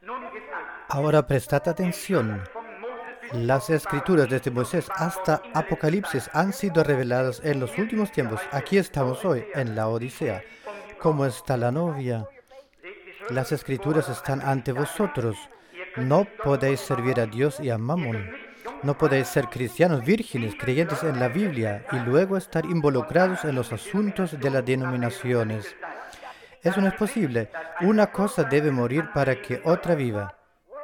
Ahora prestad atención. Las escrituras desde Moisés hasta Apocalipsis han sido reveladas en los últimos tiempos. Aquí estamos hoy, en la Odisea. ¿Cómo está la novia? Las escrituras están ante vosotros. No podéis servir a Dios y a Mamón. No podéis ser cristianos vírgenes, creyentes en la Biblia, y luego estar involucrados en los asuntos de las denominaciones. Eso no es posible. Una cosa debe morir para que otra viva.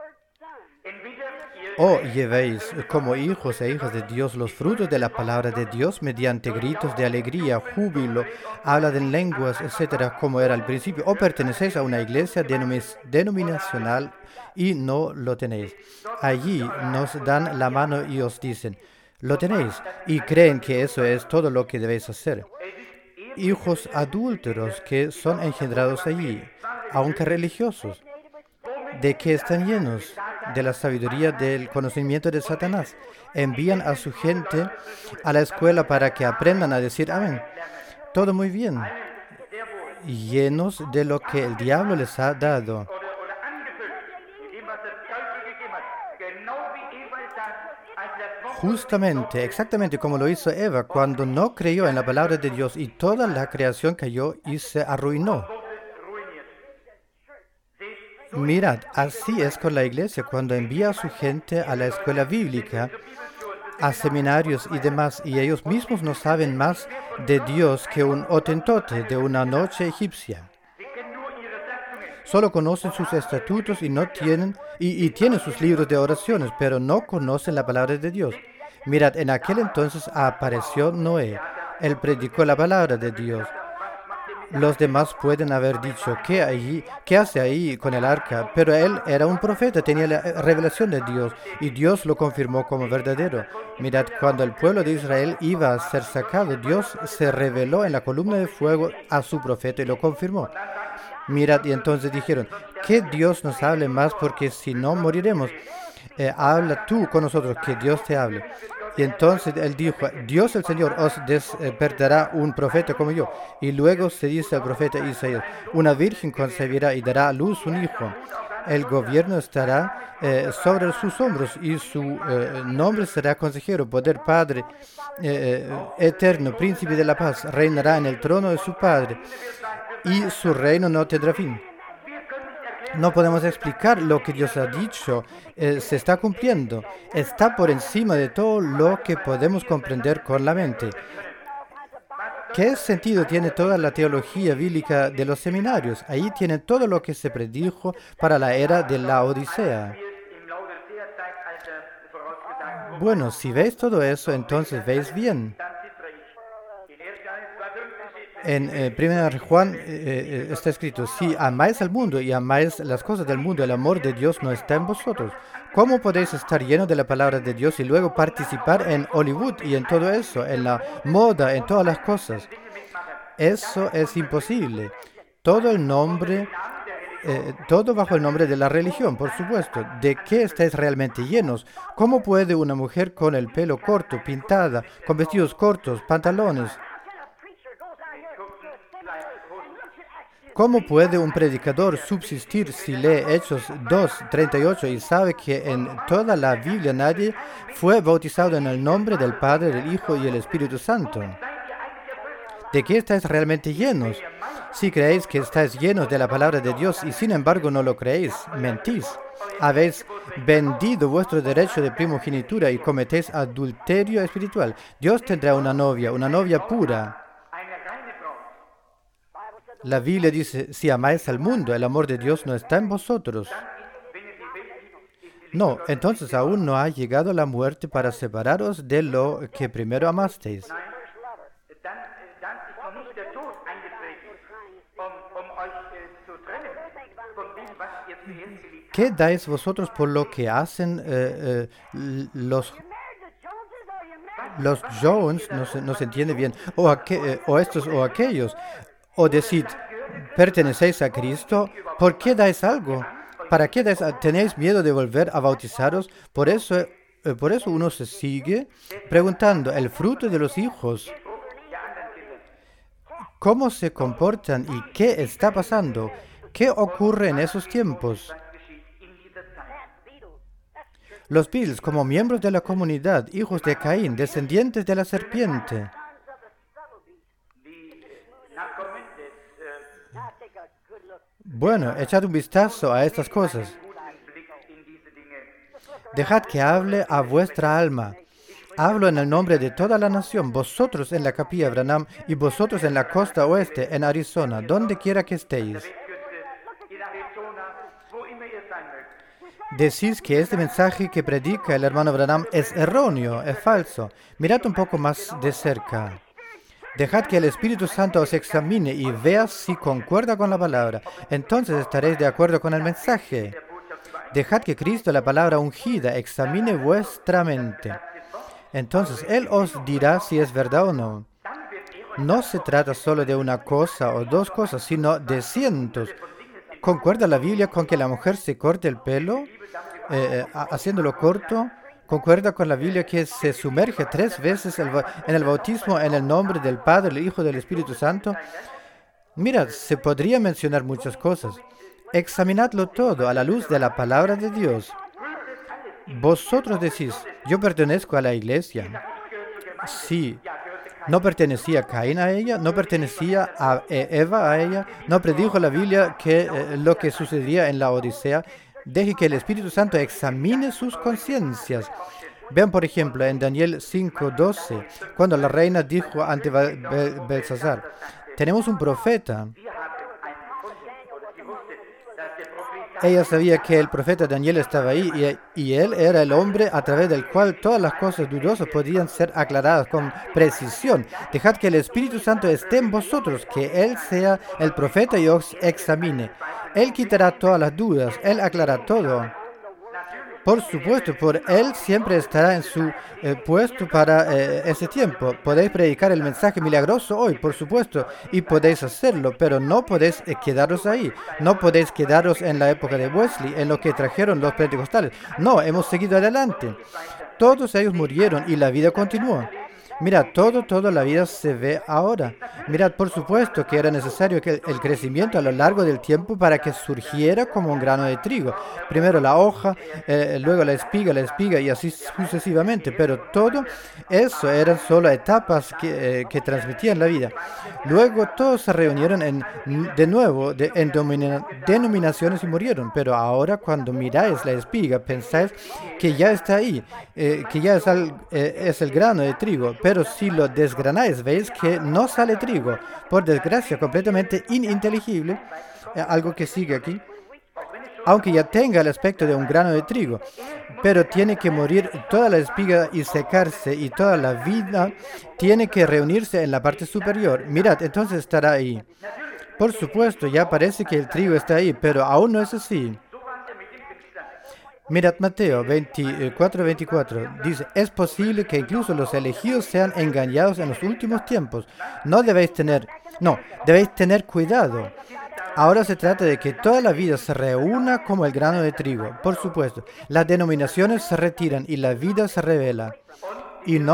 O llevéis como hijos e hijas de Dios los frutos de la palabra de Dios mediante gritos de alegría, júbilo, habla en lenguas, etcétera, como era al principio. O pertenecéis a una iglesia denominacional y no lo tenéis. Allí nos dan la mano y os dicen, lo tenéis, y creen que eso es todo lo que debéis hacer. Hijos adúlteros que son engendrados allí, aunque religiosos. ¿De qué están llenos? De la sabiduría del conocimiento de Satanás. Envían a su gente a la escuela para que aprendan a decir amén. Todo muy bien. Llenos de lo que el diablo les ha dado. Justamente, exactamente como lo hizo Eva cuando no creyó en la palabra de Dios y toda la creación cayó y se arruinó. Mirad, así es con la iglesia cuando envía a su gente a la escuela bíblica, a seminarios y demás, y ellos mismos no saben más de Dios que un hotentote de una noche egipcia. Solo conocen sus estatutos y no tienen tienen sus libros de oraciones, pero no conocen la palabra de Dios. Mirad, en aquel entonces apareció Noé. Él predicó la palabra de Dios. Los demás pueden haber dicho, ¿qué hace ahí con el arca? Pero él era un profeta, tenía la revelación de Dios y Dios lo confirmó como verdadero. Mirad, cuando el pueblo de Israel iba a ser sacado, Dios se reveló en la columna de fuego a su profeta y lo confirmó. Mirad, y entonces dijeron, que Dios nos hable más porque si no moriremos. Habla tú con nosotros, que Dios te hable. Y entonces él dijo, Dios el Señor os despertará un profeta como yo. Y luego se dice al profeta Isaías, una virgen concebirá y dará a luz un hijo. El gobierno estará sobre sus hombros y su nombre será consejero, poder, Padre, eterno, príncipe de la paz. Reinará en el trono de su Padre y su reino no tendrá fin. No podemos explicar lo que Dios ha dicho. Se está cumpliendo. Está por encima de todo lo que podemos comprender con la mente. ¿Qué sentido tiene toda la teología bíblica de los seminarios? Ahí tienen todo lo que se predijo para la era de la Odisea. Bueno, si veis todo eso, entonces veis bien. En 1 Juan está escrito, si amáis al mundo y amáis las cosas del mundo, el amor de Dios no está en vosotros. ¿Cómo podéis estar llenos de la palabra de Dios y luego participar en Hollywood y en todo eso, en la moda, en todas las cosas? Eso es imposible. Todo bajo el nombre de la religión, por supuesto. ¿De qué estáis realmente llenos? ¿Cómo puede una mujer con el pelo corto, pintada, con vestidos cortos, pantalones? ¿Cómo puede un predicador subsistir si lee Hechos 2:38 y sabe que en toda la Biblia nadie fue bautizado en el nombre del Padre, del Hijo y del Espíritu Santo? ¿De qué estáis realmente llenos? Si creéis que estáis llenos de la palabra de Dios y sin embargo no lo creéis, mentís. Habéis vendido vuestro derecho de primogenitura y cometéis adulterio espiritual. Dios tendrá una novia pura. La Biblia dice, si amáis al mundo, el amor de Dios no está en vosotros. No, entonces aún no ha llegado la muerte para separaros de lo que primero amasteis. ¿Qué dais vosotros por lo que hacen los Jones? No se entiende bien. O estos o aquellos. O decid, ¿pertenecéis a Cristo? ¿Por qué dais algo? ¿Para qué dais? ¿Tenéis miedo de volver a bautizaros? Por eso uno se sigue preguntando, el fruto de los hijos, ¿cómo se comportan y qué está pasando? ¿Qué ocurre en esos tiempos? Los Beatles como miembros de la comunidad, hijos de Caín, descendientes de la serpiente. Bueno, echad un vistazo a estas cosas. Dejad que hable a vuestra alma. Hablo en el nombre de toda la nación, vosotros en la capilla Branham y vosotros en la costa oeste, en Arizona, donde quiera que estéis. Decís que este mensaje que predica el hermano Branham es erróneo, es falso. Mirad un poco más de cerca. Dejad que el Espíritu Santo os examine y vea si concuerda con la palabra. Entonces estaréis de acuerdo con el mensaje. Dejad que Cristo, la palabra ungida, examine vuestra mente. Entonces Él os dirá si es verdad o no. No se trata solo de una cosa o dos cosas, sino de cientos. ¿Concuerda la Biblia con que la mujer se corte el pelo, haciéndolo corto? ¿Concuerda con la Biblia que se sumerge 3 veces en el bautismo en el nombre del Padre, el Hijo y del Espíritu Santo? Mirad, se podría mencionar muchas cosas. Examinadlo todo a la luz de la palabra de Dios. Vosotros decís, yo pertenezco a la iglesia. Sí. ¿No pertenecía Caín a ella? ¿No pertenecía a Eva a ella? ¿No predijo la Biblia que lo que sucedería en la Odisea? Deje que el Espíritu Santo examine sus conciencias. Vean, por ejemplo, en Daniel 5:12, cuando la reina dijo ante Belsasar, tenemos un profeta. Ella sabía que el profeta Daniel estaba ahí y él era el hombre a través del cual todas las cosas dudosas podían ser aclaradas con precisión. Dejad que el Espíritu Santo esté en vosotros, que Él sea el profeta y os examine. Él quitará todas las dudas, Él aclarará todo. Por supuesto, por Él siempre estará en su puesto para ese tiempo. Podéis predicar el mensaje milagroso hoy, por supuesto, y podéis hacerlo, pero no podéis quedaros ahí. No podéis quedaros en la época de Wesley, en lo que trajeron los pentecostales. No, hemos seguido adelante. Todos ellos murieron y la vida continuó. Mira, toda la vida se ve ahora. Mirad, por supuesto que era necesario que el crecimiento a lo largo del tiempo para que surgiera como un grano de trigo. Primero la hoja, luego la espiga y así sucesivamente. Pero todo eso eran solo etapas que transmitían la vida. Luego todos se reunieron de nuevo en denominaciones y murieron. Pero ahora cuando miráis la espiga pensáis que ya está ahí, que ya es el grano de trigo. Pero si lo desgranáis, veis que no sale trigo. Por desgracia, completamente ininteligible. Algo que sigue aquí. Aunque ya tenga el aspecto de un grano de trigo. Pero tiene que morir toda la espiga y secarse. Y toda la vida tiene que reunirse en la parte superior. Mirad, entonces estará ahí. Por supuesto, ya parece que el trigo está ahí. Pero aún no es así. Mirad Mateo 24:24. Dice, es posible que incluso los elegidos sean engañados en los últimos tiempos. Debéis tener cuidado. Ahora se trata de que toda la vida se reúna como el grano de trigo. Por supuesto, las denominaciones se retiran y la vida se revela. Y no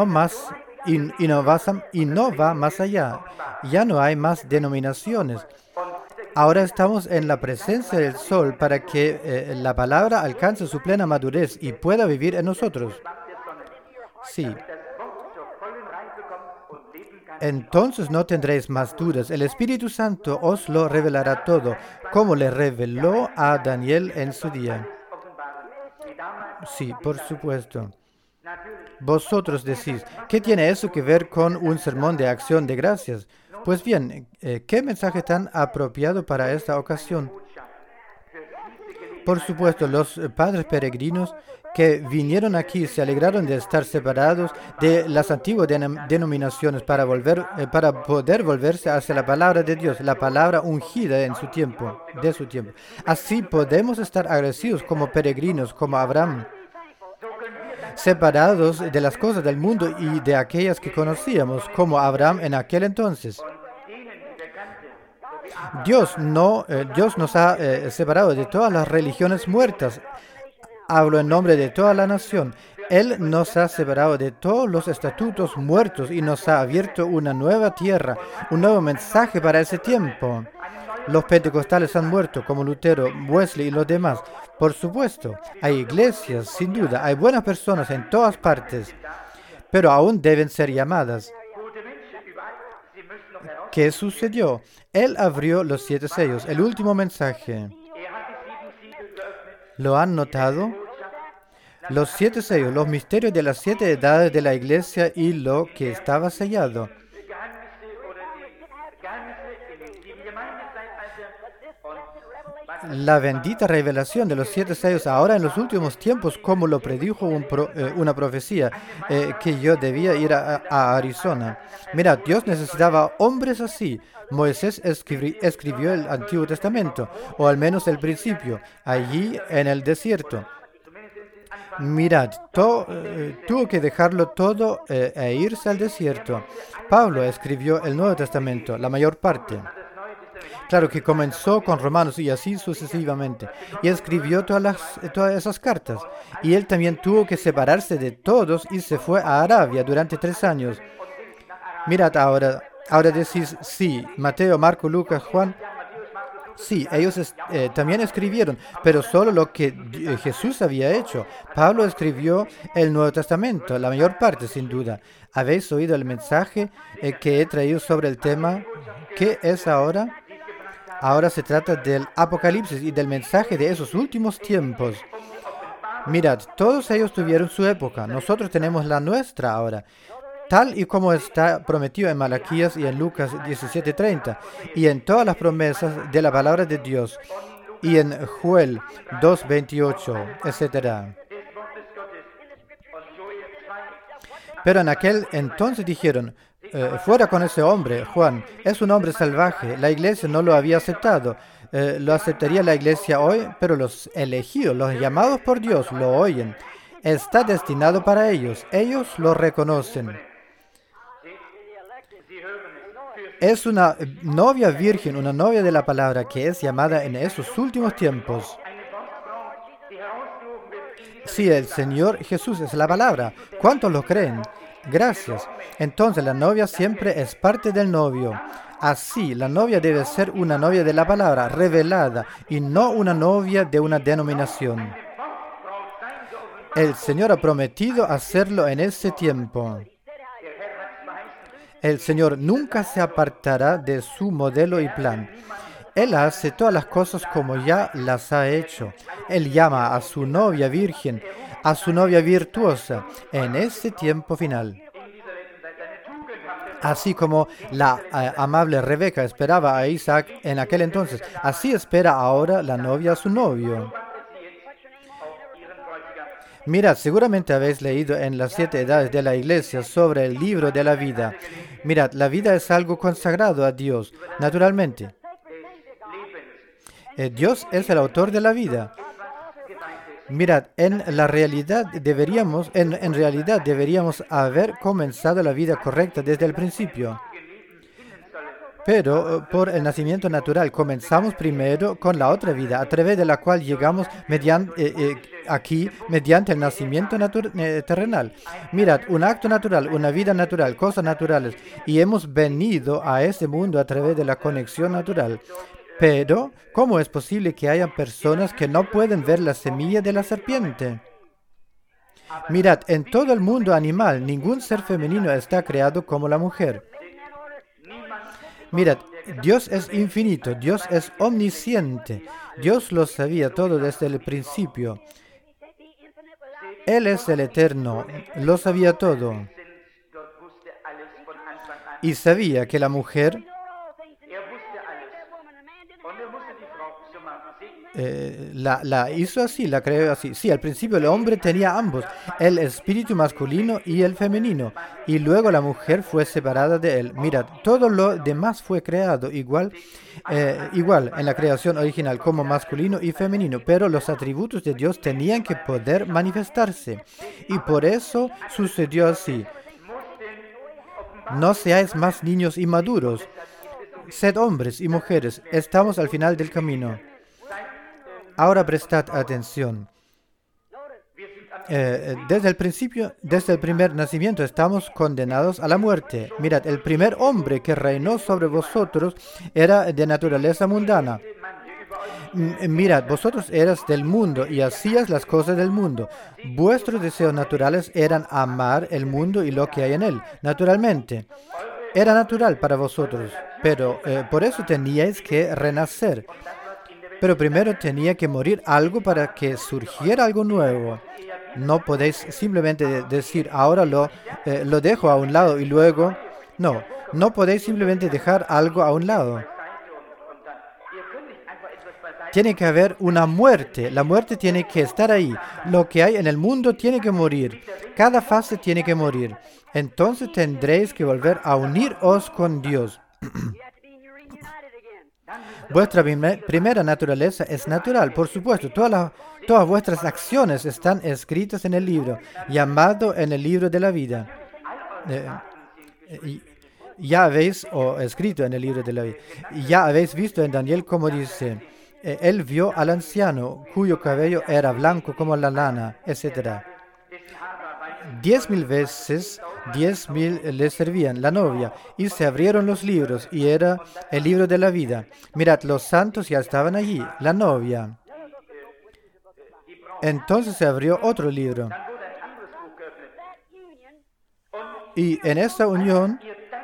va más allá. Ya no hay más denominaciones. Ahora estamos en la presencia del Sol para que la palabra alcance su plena madurez y pueda vivir en nosotros. Sí. Entonces no tendréis más dudas. El Espíritu Santo os lo revelará todo, como le reveló a Daniel en su día. Sí, por supuesto. Vosotros decís, ¿qué tiene eso que ver con un sermón de acción de gracias? Pues bien, ¿qué mensaje tan apropiado para esta ocasión? Por supuesto, los padres peregrinos que vinieron aquí se alegraron de estar separados de las antiguas denominaciones para poder volverse hacia la palabra de Dios, la palabra ungida de su tiempo. Así podemos estar agradecidos como peregrinos, como Abraham, separados de las cosas del mundo y de aquellas que conocíamos, como Abraham en aquel entonces. Dios nos ha separado de todas las religiones muertas. Hablo en nombre de toda la nación. Él nos ha separado de todos los estatutos muertos y nos ha abierto una nueva tierra, un nuevo mensaje para ese tiempo. Los pentecostales han muerto, como Lutero, Wesley y los demás. Por supuesto, hay iglesias, sin duda, hay buenas personas en todas partes, pero aún deben ser llamadas. ¿Qué sucedió? Él abrió los 7 sellos, el último mensaje. ¿Lo han notado? Los 7 sellos, los misterios de las 7 edades de la iglesia y lo que estaba sellado. La bendita revelación de los 7 sellos ahora en los últimos tiempos, como lo predijo una profecía, que yo debía ir a Arizona. Mira, Dios necesitaba hombres así. Moisés escribió el Antiguo Testamento, o al menos el principio, allí en el desierto. Mirad, tuvo que dejarlo todo e irse al desierto. Pablo escribió el Nuevo Testamento, la mayor parte. Claro que comenzó con Romanos y así sucesivamente. Y escribió todas esas cartas. Y él también tuvo que separarse de todos y se fue a Arabia durante 3 años. Mirad ahora decís, sí, Mateo, Marco, Lucas, Juan. Sí, ellos también escribieron, pero solo lo que Jesús había hecho. Pablo escribió el Nuevo Testamento, la mayor parte, sin duda. ¿Habéis oído el mensaje que he traído sobre el tema? ¿Qué es ahora? Ahora se trata del Apocalipsis y del mensaje de esos últimos tiempos. Mirad, todos ellos tuvieron su época. Nosotros tenemos la nuestra ahora. Tal y como está prometido en Malaquías y en Lucas 17:30, y en todas las promesas de la palabra de Dios, y en Joel 2:28, etc. Pero en aquel entonces dijeron, fuera con ese hombre, Juan, es un hombre salvaje, la iglesia no lo había aceptado. Lo aceptaría la iglesia hoy, pero los elegidos, los llamados por Dios, lo oyen. Está destinado para ellos, ellos lo reconocen. Es una novia virgen, una novia de la palabra que es llamada en esos últimos tiempos. Sí, el Señor Jesús es la palabra. ¿Cuántos lo creen? Gracias. Entonces la novia siempre es parte del novio. Así, la novia debe ser una novia de la palabra, revelada, y no una novia de una denominación. El Señor ha prometido hacerlo en ese tiempo. El Señor nunca se apartará de su modelo y plan. Él hace todas las cosas como ya las ha hecho. Él llama a su novia virgen, a su novia virtuosa, en ese tiempo final. Así como la amable Rebeca esperaba a Isaac en aquel entonces, así espera ahora la novia a su novio. Mirad, seguramente habéis leído en las 7 edades de la iglesia sobre el libro de la vida. Mirad, la vida es algo consagrado a Dios, naturalmente. Dios es el autor de la vida. Mirad, en realidad deberíamos haber comenzado la vida correcta desde el principio. Pero por el nacimiento natural comenzamos primero con la otra vida, a través de la cual llegamos aquí mediante el nacimiento terrenal. Mirad, un acto natural, una vida natural, cosas naturales, y hemos venido a este mundo a través de la conexión natural. Pero, ¿cómo es posible que haya personas que no pueden ver la semilla de la serpiente? Mirad, en todo el mundo animal, ningún ser femenino está creado como la mujer. Mirad, Dios es infinito, Dios es omnisciente. Dios lo sabía todo desde el principio. Él es el eterno, lo sabía todo. Y sabía que la mujer la hizo así, la creó así. Sí, al principio el hombre tenía ambos, el espíritu masculino y el femenino, y luego la mujer fue separada de él. Mirad, todo lo demás fue creado igual en la creación original como masculino y femenino, pero los atributos de Dios tenían que poder manifestarse, y por eso sucedió así. No seáis más niños inmaduros, sed hombres y mujeres, estamos al final del camino. Ahora prestad atención. desde el principio, desde el primer nacimiento, estamos condenados a la muerte. Mirad, el primer hombre que reinó sobre vosotros era de naturaleza mundana. Mirad, vosotros eras del mundo y hacías las cosas del mundo. Vuestros deseos naturales eran amar el mundo y lo que hay en él. Naturalmente, era natural para vosotros, pero por eso teníais que renacer. Pero primero tenía que morir algo para que surgiera algo nuevo. No podéis simplemente decir, ahora lo dejo a un lado y luego... No, no podéis simplemente dejar algo a un lado. Tiene que haber una muerte. La muerte tiene que estar ahí. Lo que hay en el mundo tiene que morir. Cada fase tiene que morir. Entonces tendréis que volver a uniros con Dios. Vuestra primera naturaleza es natural, por supuesto. Todas vuestras acciones están escritas en el libro, llamado en el libro de la vida. Ya habéis escrito en el libro de la vida. Ya habéis visto en Daniel cómo dice, él vio al anciano cuyo cabello era blanco como la lana, etc. 10,000 veces, 10,000 le servían la novia, y se abrieron los libros, y era el libro de la vida. Mirad, los santos ya estaban allí, la novia. Entonces se abrió otro libro. Y en esta unión,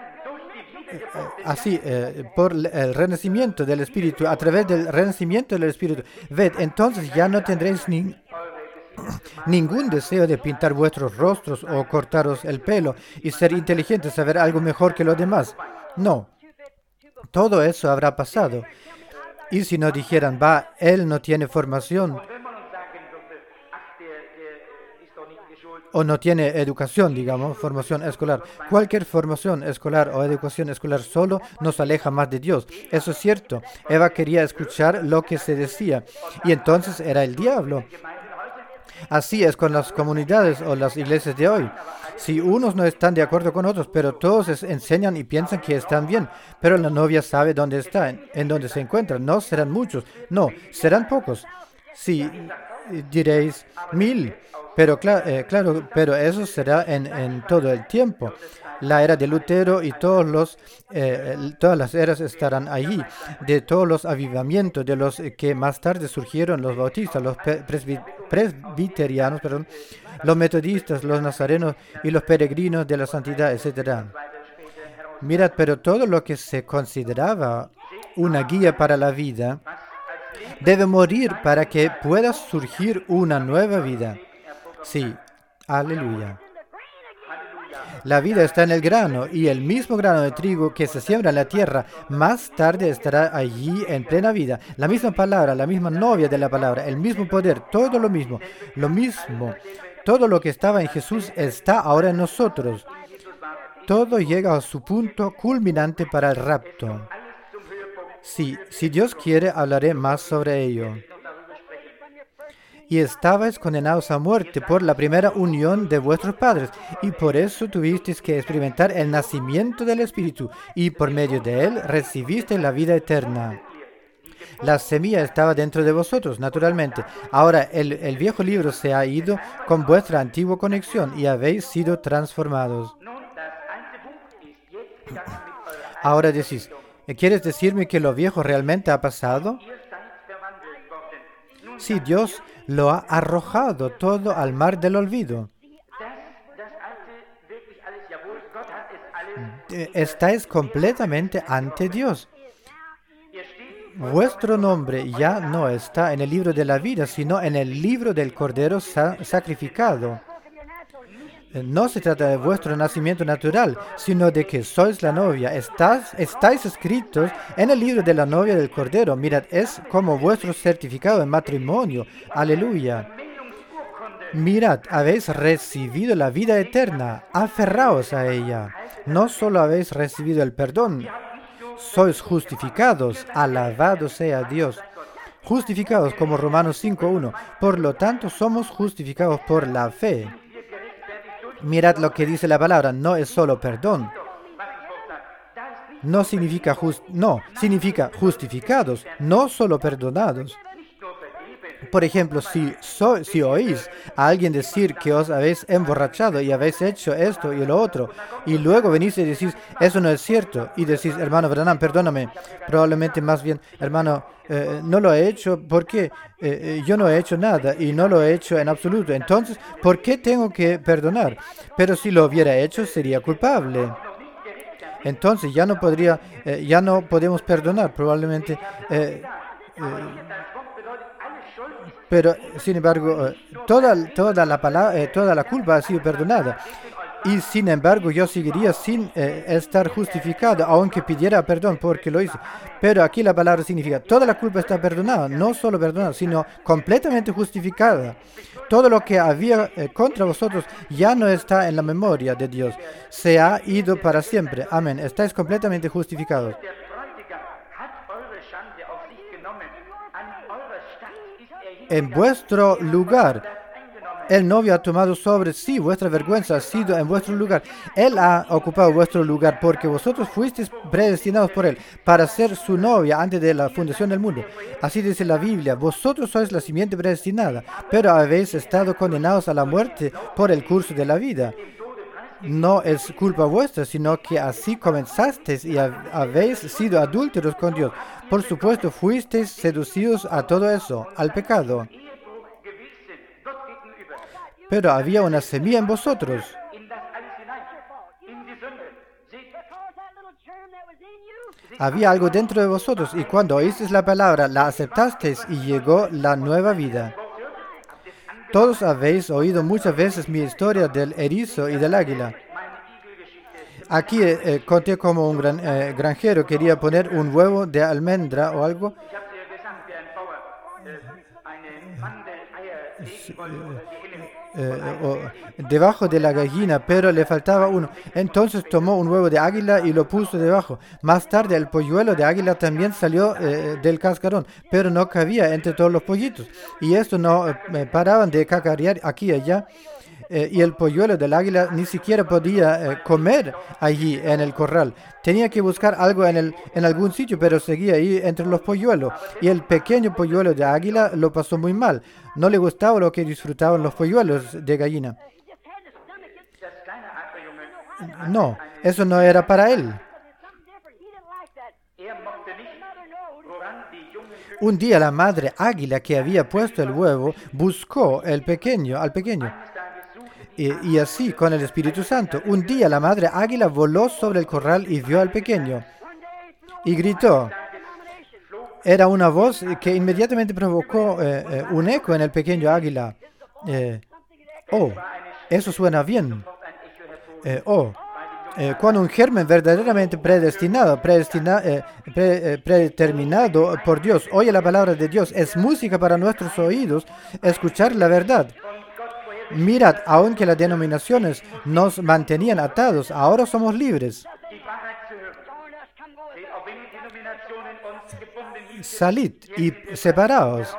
así, por el renacimiento del Espíritu, a través del renacimiento del Espíritu, ved, entonces ya no tendréis ningún deseo de pintar vuestros rostros o cortaros el pelo y ser inteligentes, saber algo mejor que los demás. No, todo eso habrá pasado. Y si nos dijeran, él no tiene formación o no tiene educación, digamos, formación escolar. Cualquier formación escolar o educación escolar solo nos aleja más de Dios. Eso es cierto. Eva quería escuchar lo que se decía y entonces era el diablo. Así es con las comunidades o las iglesias de hoy. Si unos no están de acuerdo con otros, pero todos enseñan y piensan que están bien, pero la novia sabe dónde está, en dónde se encuentra. No serán muchos, no, serán pocos. Sí, diréis 1,000, pero claro, pero eso será en todo el tiempo. La era de Lutero y todas las eras estarán allí, de todos los avivamientos, de los que más tarde surgieron, los bautistas, los presbiterianos, los metodistas, los nazarenos y los peregrinos de la santidad, etc. Mirad, pero todo lo que se consideraba una guía para la vida debe morir para que pueda surgir una nueva vida. Sí, aleluya. La vida está en el grano, y el mismo grano de trigo que se siembra en la tierra, más tarde estará allí en plena vida. La misma palabra, la misma novia de la palabra, el mismo poder, todo lo mismo. Todo lo que estaba en Jesús está ahora en nosotros. Todo llega a su punto culminante para el rapto. Sí, si Dios quiere, hablaré más sobre ello. Y estabais condenados a muerte por la primera unión de vuestros padres, y por eso tuvisteis que experimentar el nacimiento del Espíritu, y por medio de él recibisteis la vida eterna. La semilla estaba dentro de vosotros, naturalmente. Ahora el viejo libro se ha ido con vuestra antigua conexión, y habéis sido transformados. Ahora decís, ¿quieres decirme que lo viejo realmente ha pasado? Sí, Dios lo ha arrojado todo al mar del olvido. Estáis completamente ante Dios. Vuestro nombre ya no está en el libro de la vida, sino en el libro del Cordero sacrificado. No se trata de vuestro nacimiento natural, sino de que sois la novia. Estáis escritos en el libro de la novia del Cordero. Mirad, es como vuestro certificado de matrimonio. Aleluya. Mirad, habéis recibido la vida eterna. Aferraos a ella. No solo habéis recibido el perdón, sois justificados. Alabado sea Dios. Justificados como Romanos 5:1. Por lo tanto, somos justificados por la fe. Mirad lo que dice la palabra, no es solo perdón. No significa significa justificados, no solo perdonados. Por ejemplo, si oís a alguien decir que os habéis emborrachado y habéis hecho esto y lo otro, y luego venís y decís, eso no es cierto, y decís, hermano Branham, perdóname, probablemente más bien, hermano, no lo he hecho porque yo no he hecho nada y no lo he hecho en absoluto. Entonces, ¿por qué tengo que perdonar? Pero si lo hubiera hecho, sería culpable. Entonces ya no podemos perdonar, probablemente. Pero, sin embargo, toda la culpa ha sido perdonada. Y, sin embargo, yo seguiría sin estar justificado, aunque pidiera perdón porque lo hice. Pero aquí la palabra significa, toda la culpa está perdonada, no solo perdonada, sino completamente justificada. Todo lo que había contra vosotros ya no está en la memoria de Dios. Se ha ido para siempre. Amén. Estáis completamente justificados. En vuestro lugar, el novio ha tomado sobre sí vuestra vergüenza, ha sido en vuestro lugar. Él ha ocupado vuestro lugar porque vosotros fuisteis predestinados por Él para ser su novia antes de la fundación del mundo. Así dice la Biblia, vosotros sois la simiente predestinada, pero habéis estado condenados a la muerte por el curso de la vida. No es culpa vuestra, sino que así comenzasteis y habéis sido adúlteros con Dios. Por supuesto, fuisteis seducidos a todo eso, al pecado. Pero había una semilla en vosotros. Había algo dentro de vosotros y cuando oísteis la palabra, la aceptasteis y llegó la nueva vida. Todos habéis oído muchas veces mi historia del erizo y del águila. Aquí conté como un granjero quería poner un huevo de almendra o algo. Debajo de la gallina, pero le faltaba uno. Entonces tomó un huevo de águila y lo puso debajo. Más tarde el polluelo de águila también salió del cascarón, pero no cabía entre todos los pollitos. Y esto no paraban de cacarear aquí y allá. Y el polluelo del águila ni siquiera podía comer allí en el corral. Tenía que buscar algo en algún sitio, pero seguía ahí entre los polluelos. Y el pequeño polluelo de águila lo pasó muy mal. No le gustaba lo que disfrutaban los polluelos de gallina. No, eso no era para él. Un día la madre águila que había puesto el huevo buscó al pequeño. Y así con el Espíritu Santo. Un día la madre águila voló sobre el corral y vio al pequeño. Y gritó. Era una voz que inmediatamente provocó un eco en el pequeño águila. Eso suena bien. Cuando un germen verdaderamente predeterminado por Dios, oye la palabra de Dios, es música para nuestros oídos, escuchar la verdad. Mirad, aunque las denominaciones nos mantenían atados, ahora somos libres. Salid y separaos.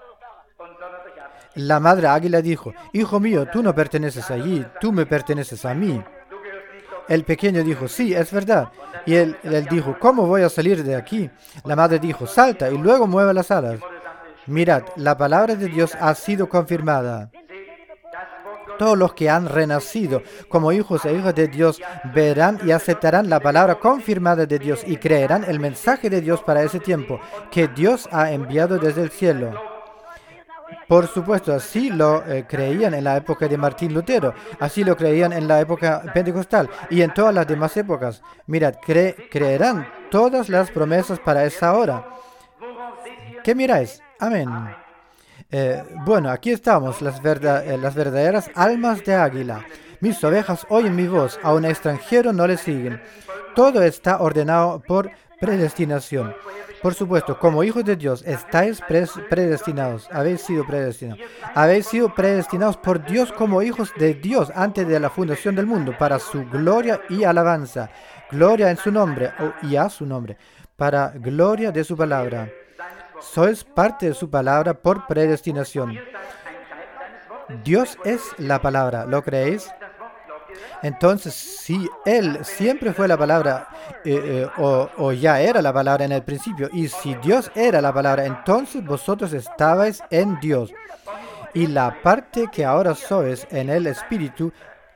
La madre águila dijo, hijo mío, tú no perteneces allí, tú me perteneces a mí. El pequeño dijo, sí, es verdad. Y él dijo, ¿cómo voy a salir de aquí? La madre dijo, salta y luego mueve las alas. Mirad, la palabra de Dios ha sido confirmada. Todos los que han renacido como hijos e hijas de Dios verán y aceptarán la palabra confirmada de Dios y creerán el mensaje de Dios para ese tiempo que Dios ha enviado desde el cielo. Por supuesto, así lo creían en la época de Martín Lutero, así lo creían en la época pentecostal y en todas las demás épocas. Mirad, creerán todas las promesas para esa hora. ¿Qué miráis? Amén. Bueno, aquí estamos, las verdaderas almas de águila. Mis ovejas oyen mi voz, a un extranjero no le siguen. Todo está ordenado por predestinación. Por supuesto, como hijos de Dios, estáis predestinados, habéis sido predestinados. Habéis sido predestinados por Dios como hijos de Dios antes de la fundación del mundo, para su gloria y alabanza. Gloria en su nombre y a su nombre, para gloria de su palabra. Sois parte de su palabra por predestinación. Dios es la palabra, ¿lo creéis? Entonces, si Él siempre fue la palabra, o ya era la palabra en el principio, y si Dios era la palabra, entonces vosotros estabais en Dios. Y la parte que ahora sois en el Espíritu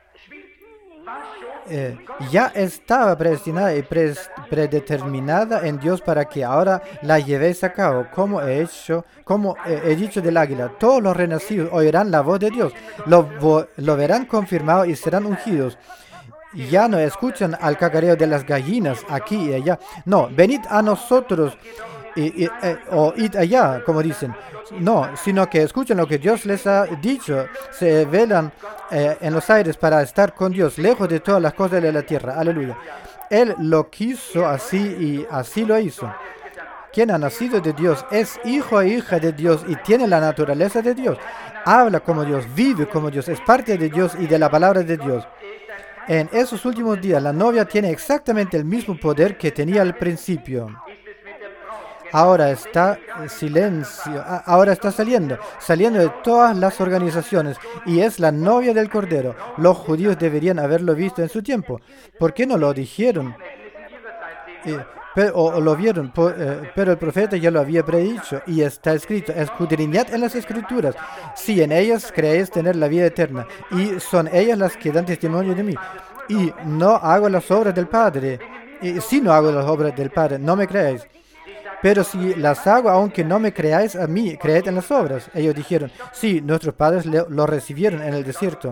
ya estaba predestinada y predeterminada en Dios para que ahora la llevéis a cabo, como he dicho del águila. Todos los renacidos oirán la voz de Dios, lo verán confirmado y serán ungidos. Ya no escuchan al cacareo de las gallinas aquí y allá. No, venid a nosotros o id allá, como dicen. No, sino que escuchan lo que Dios les ha dicho. Se velan en los aires para estar con Dios, lejos de todas las cosas de la tierra. Aleluya. Él lo quiso así y así lo hizo. Quien ha nacido de Dios es hijo e hija de Dios y tiene la naturaleza de Dios. Habla como Dios, vive como Dios, es parte de Dios y de la palabra de Dios. En esos últimos días, la novia tiene exactamente el mismo poder que tenía al principio. Ahora está ahora está saliendo de todas las organizaciones y es la novia del Cordero. Los judíos deberían haberlo visto en su tiempo. ¿Por qué no lo dijeron? O lo vieron, pero el profeta ya lo había predicho y está escrito: escudriñad en las escrituras, si en ellas creéis tener la vida eterna, y son ellas las que dan testimonio de mí. Y no hago las obras del Padre, y si no hago las obras del Padre, no me creáis. Pero si las hago, aunque no me creáis a mí, creed en las obras. Ellos dijeron: sí, nuestros padres lo recibieron en el desierto.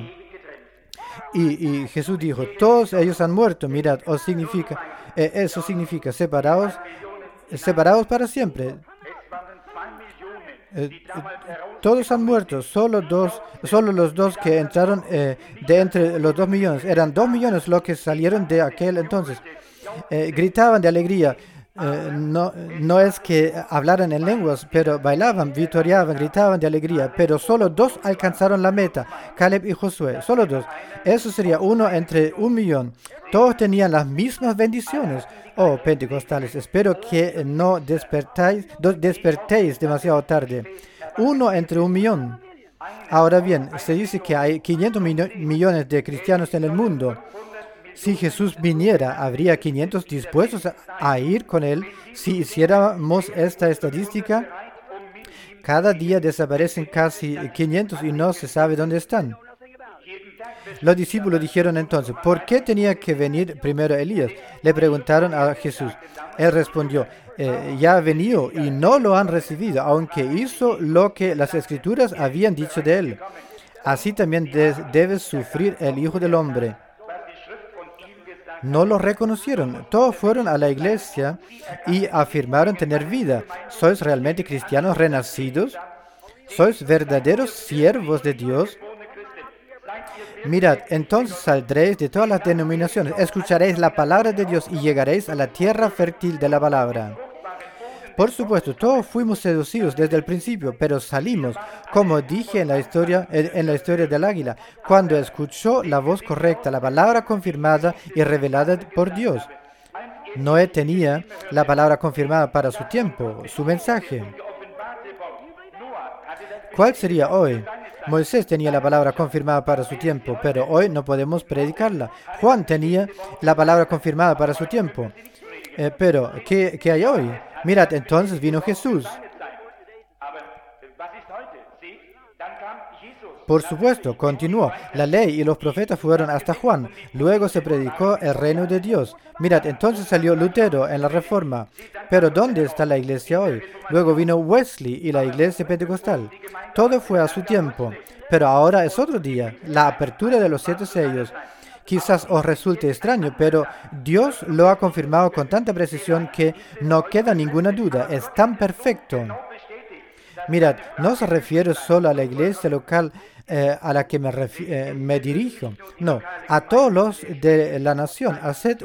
Y Jesús dijo: todos ellos han muerto. Mirad, eso significa separados para siempre. Todos han muerto, solo los dos que entraron de entre los 2 millones. Eran 2 millones los que salieron de aquel entonces. Gritaban de alegría. No es que hablaran en lenguas, pero bailaban, victoriaban, gritaban de alegría. Pero solo 2 alcanzaron la meta, Caleb y Josué, solo 2. Eso sería 1 entre 1 millón. Todos tenían las mismas bendiciones. Oh, pentecostales, espero que no despertéis demasiado tarde. 1 entre 1 millón. Ahora bien, se dice que hay 500 millones de cristianos en el mundo. Si Jesús viniera, ¿habría 500 dispuestos a ir con Él? Si hiciéramos esta estadística, cada día desaparecen casi 500 y no se sabe dónde están. Los discípulos dijeron entonces: ¿por qué tenía que venir primero Elías? Le preguntaron a Jesús. Él respondió: ya ha venido y no lo han recibido, aunque hizo lo que las Escrituras habían dicho de él. Así también debe sufrir el Hijo del Hombre. No lo reconocieron. Todos fueron a la iglesia y afirmaron tener vida. ¿Sois realmente cristianos renacidos? ¿Sois verdaderos siervos de Dios? Mirad, entonces saldréis de todas las denominaciones, escucharéis la palabra de Dios y llegaréis a la tierra fértil de la palabra. Por supuesto, todos fuimos seducidos desde el principio, pero salimos, como dije en la historia del águila, cuando escuchó la voz correcta, la palabra confirmada y revelada por Dios. Noé tenía la palabra confirmada para su tiempo, su mensaje. ¿Cuál sería hoy? Moisés tenía la palabra confirmada para su tiempo, pero hoy no podemos predicarla. Juan tenía la palabra confirmada para su tiempo. Pero, ¿qué hay hoy? Mirad, entonces vino Jesús. Por supuesto, continuó. La ley y los profetas fueron hasta Juan. Luego se predicó el reino de Dios. Mirad, entonces salió Lutero en la Reforma. Pero ¿dónde está la iglesia hoy? Luego vino Wesley y la iglesia pentecostal. Todo fue a su tiempo. Pero ahora es otro día, la apertura de los 7 sellos. Quizás os resulte extraño, pero Dios lo ha confirmado con tanta precisión que no queda ninguna duda. Es tan perfecto. Mirad, no se refiere solo a la iglesia local a la que me dirijo. No, a todos los de la nación. Haced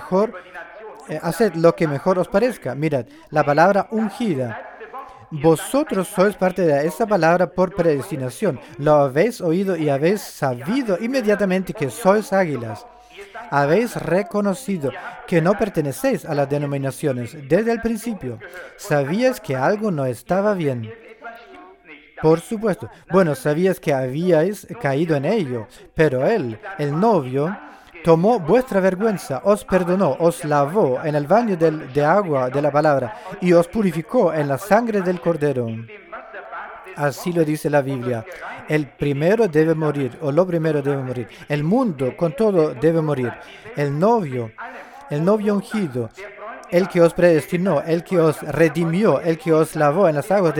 lo que mejor os parezca. Mirad, la palabra ungida. Vosotros sois parte de esa palabra por predestinación. Lo habéis oído y habéis sabido inmediatamente que sois águilas. Habéis reconocido que no pertenecéis a las denominaciones desde el principio. Sabíais que algo no estaba bien. Por supuesto. Bueno, sabías que habíais caído en ello, pero él, el novio, tomó vuestra vergüenza, os perdonó, os lavó en el baño de agua de la palabra y os purificó en la sangre del Cordero. Así lo dice la Biblia. El primero debe morir, o lo primero debe morir. El mundo con todo debe morir. El novio ungido, el que os predestinó, el que os redimió, el que os lavó en las aguas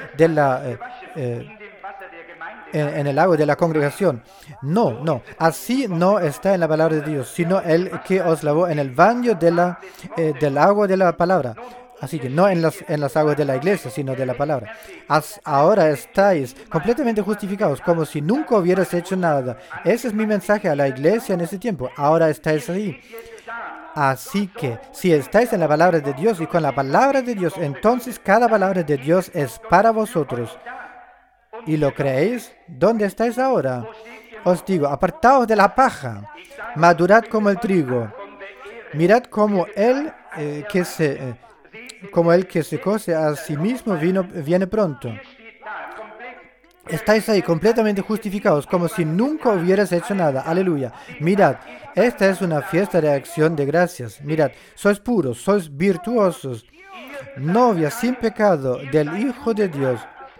en el agua de la congregación. No, así no está en la palabra de Dios, sino el que os lavó en el baño del agua de la palabra. Así que no en las aguas de la iglesia, sino de la palabra. Ahora estáis completamente justificados, como si nunca hubierais hecho nada. Ese es mi mensaje a la iglesia en ese tiempo. Ahora estáis ahí. Así que si estáis en la palabra de Dios y con la palabra de Dios, entonces cada palabra de Dios es para vosotros. ¿Y lo creéis? ¿Dónde estáis ahora? Os digo, apartaos de la paja, madurad como el trigo. Mirad como el que se cose a sí mismo viene pronto. Estáis ahí completamente justificados, como si nunca hubieras hecho nada. Aleluya. Mirad, esta es una fiesta de acción de gracias. Mirad, sois puros, sois virtuosos, novia sin pecado del Hijo de Dios.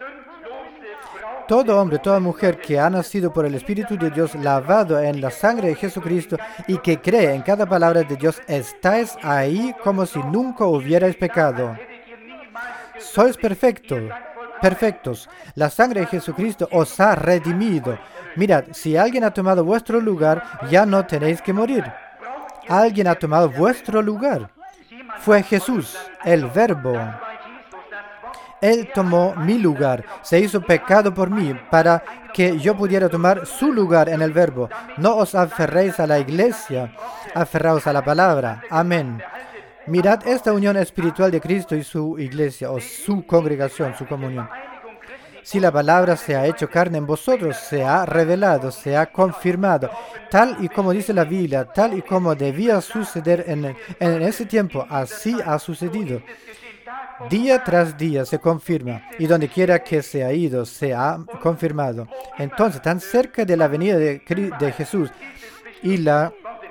Todo hombre, toda mujer que ha nacido por el Espíritu de Dios, lavado en la sangre de Jesucristo y que cree en cada palabra de Dios, estáis ahí como si nunca hubierais pecado. Sois perfectos. La sangre de Jesucristo os ha redimido. Mirad, si alguien ha tomado vuestro lugar, ya no tenéis que morir. Alguien ha tomado vuestro lugar. Fue Jesús, el Verbo. Él tomó mi lugar, se hizo pecado por mí para que yo pudiera tomar su lugar en el Verbo. No os aferréis a la iglesia, aferraos a la palabra. Amén. Mirad esta unión espiritual de Cristo y su iglesia, o su congregación, su comunión. Si la palabra se ha hecho carne en vosotros, se ha revelado, se ha confirmado, tal y como dice la Biblia, tal y como debía suceder en ese tiempo, así ha sucedido. Día tras día se confirma, y donde quiera que se ha ido, se ha confirmado. Entonces, tan cerca de la venida de Jesús y la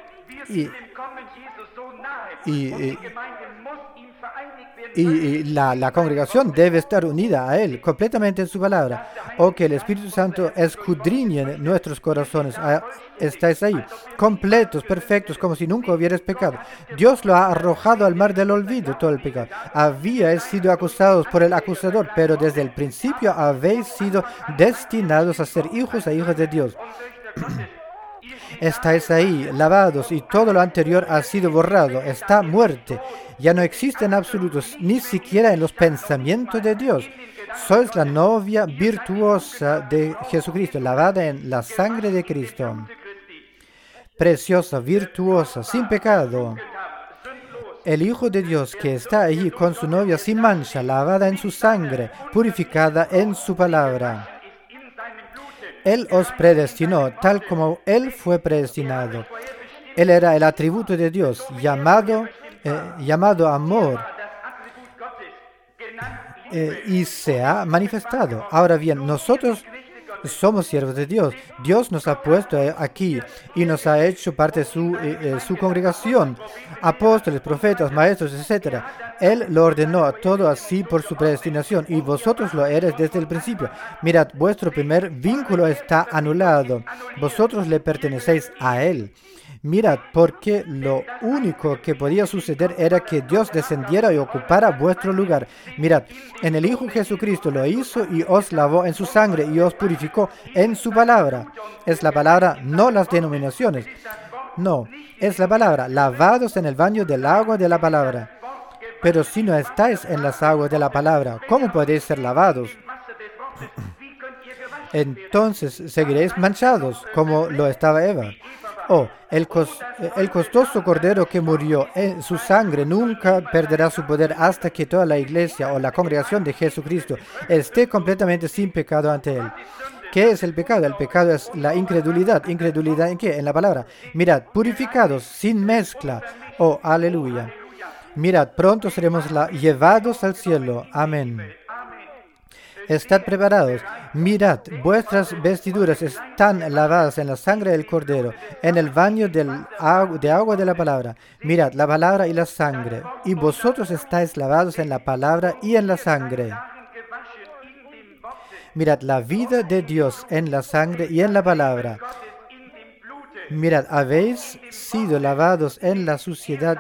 congregación debe estar unida a Él, completamente en su palabra, o que el Espíritu Santo escudriñe nuestros corazones. Estáis ahí, completos, perfectos, como si nunca hubierais pecado. Dios lo ha arrojado al mar del olvido, todo el pecado. Habíais sido acusados por el acusador, pero desde el principio habéis sido destinados a ser hijos e hijas de Dios. Estáis ahí, lavados, y todo lo anterior ha sido borrado. Está muerte. Ya no existe en absoluto, ni siquiera en los pensamientos de Dios. Sois la novia virtuosa de Jesucristo, lavada en la sangre de Cristo. Preciosa, virtuosa, sin pecado. El Hijo de Dios que está allí con su novia sin mancha, lavada en su sangre, purificada en su palabra. Él os predestinó tal como Él fue predestinado. Él era el atributo de Dios, llamado amor, y se ha manifestado. Ahora bien, nosotros somos siervos de Dios. Dios nos ha puesto aquí y nos ha hecho parte de su congregación, apóstoles, profetas, maestros, etc. Él lo ordenó todo así por su predestinación y vosotros lo eres desde el principio. Mirad, vuestro primer vínculo está anulado. Vosotros le pertenecéis a Él. Mirad, porque lo único que podía suceder era que Dios descendiera y ocupara vuestro lugar. Mirad, en el Hijo Jesucristo lo hizo y os lavó en su sangre y os purificó en su palabra. Es la palabra, no las denominaciones. No, es la palabra, lavados en el baño del agua de la palabra. Pero si no estáis en las aguas de la palabra, ¿cómo podéis ser lavados? Entonces seguiréis manchados, como lo estaba Eva. Oh, el costoso cordero que murió, su sangre nunca perderá su poder hasta que toda la iglesia o la congregación de Jesucristo esté completamente sin pecado ante Él. ¿Qué es el pecado? El pecado es la incredulidad. ¿Incredulidad en qué? En la palabra. Mirad, purificados, sin mezcla. Oh, aleluya. Mirad, pronto seremos llevados al cielo. Amén. Estad preparados. Mirad, vuestras vestiduras están lavadas en la sangre del Cordero, en el baño de agua de la palabra. Mirad, la palabra y la sangre. Y vosotros estáis lavados en la palabra y en la sangre. Mirad, la vida de Dios en la sangre y en la palabra. Mirad, habéis sido lavados en la suciedad.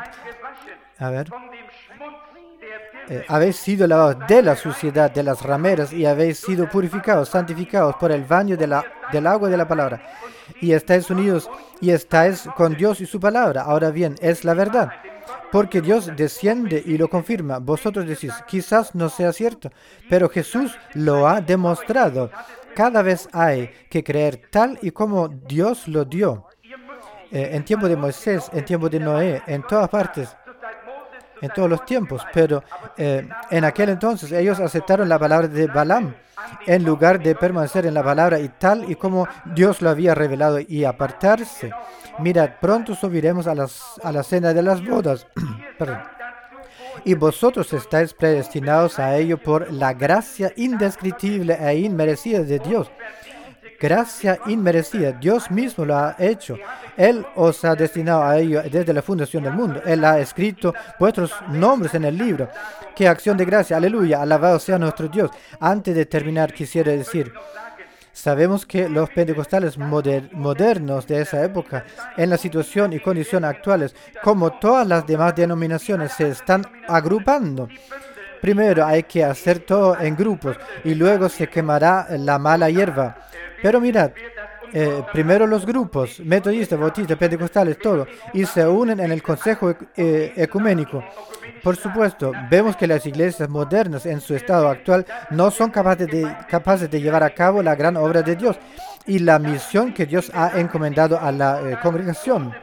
Habéis sido lavados de la suciedad de las rameras y habéis sido purificados, santificados por el baño del agua de la palabra. Y estáis unidos y estáis con Dios y su palabra. Ahora bien, es la verdad. Porque Dios desciende y lo confirma. Vosotros decís, quizás no sea cierto, pero Jesús lo ha demostrado. Cada vez hay que creer tal y como Dios lo dio. En tiempo de Moisés, en tiempo de Noé, en todas partes, en todos los tiempos. Pero en aquel entonces ellos aceptaron la palabra de Balaam en lugar de permanecer en la palabra y tal y como Dios lo había revelado y apartarse. Mirad, pronto subiremos a la cena de las bodas. Perdón. Y vosotros estáis predestinados a ello por la gracia indescriptible e inmerecida de Dios. Gracia inmerecida. Dios mismo lo ha hecho. Él os ha destinado a ello desde la fundación del mundo. Él ha escrito vuestros nombres en el libro. ¡Qué acción de gracia! ¡Aleluya! Alabado sea nuestro Dios. Antes de terminar, quisiera decir, sabemos que los pentecostales modernos de esa época, en la situación y condición actuales, como todas las demás denominaciones, se están agrupando. Primero hay que hacer todo en grupos y luego se quemará la mala hierba. Pero mirad, primero los grupos, metodistas, bautistas, pentecostales, todo, y se unen en el consejo ecuménico. Por supuesto, vemos que las iglesias modernas en su estado actual no son capaces de llevar a cabo la gran obra de Dios y la misión que Dios ha encomendado a la congregación.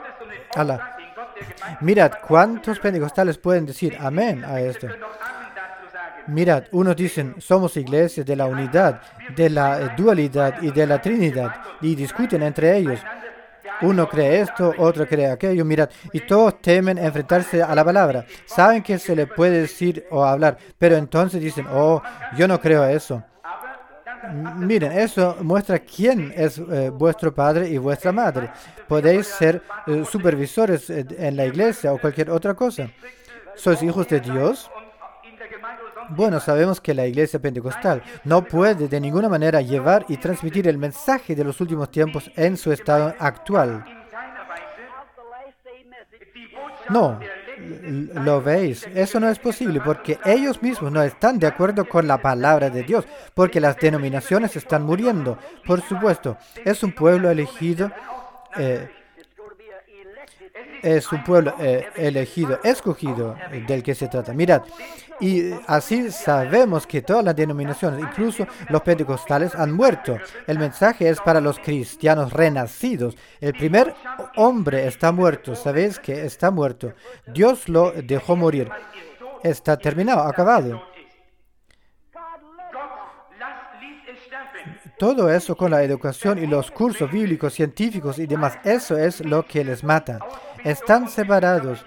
Mirad, ¿cuántos pentecostales pueden decir amén a esto? Mirad, unos dicen, somos iglesias de la unidad, de la dualidad y de la trinidad, y discuten entre ellos. Uno cree esto, otro cree aquello, mirad, y todos temen enfrentarse a la palabra. Saben que se le puede decir o hablar, pero entonces dicen, oh, yo no creo eso. Miren, eso muestra quién es vuestro padre y vuestra madre. Podéis ser supervisores en la iglesia o cualquier otra cosa. ¿Sois hijos de Dios? Bueno, sabemos que la iglesia pentecostal no puede de ninguna manera llevar y transmitir el mensaje de los últimos tiempos en su estado actual. No, lo veis, eso no es posible porque ellos mismos no están de acuerdo con la palabra de Dios, porque las denominaciones están muriendo. Por supuesto, es un pueblo elegido. Es un pueblo elegido, escogido del que se trata. Mirad, y así sabemos que todas las denominaciones, incluso los pentecostales, han muerto. El mensaje es para los cristianos renacidos. El primer hombre está muerto. ¿Sabéis que está muerto? Dios lo dejó morir. Está terminado, acabado. Todo eso con la educación y los cursos bíblicos, científicos y demás, eso es lo que les mata. Están separados.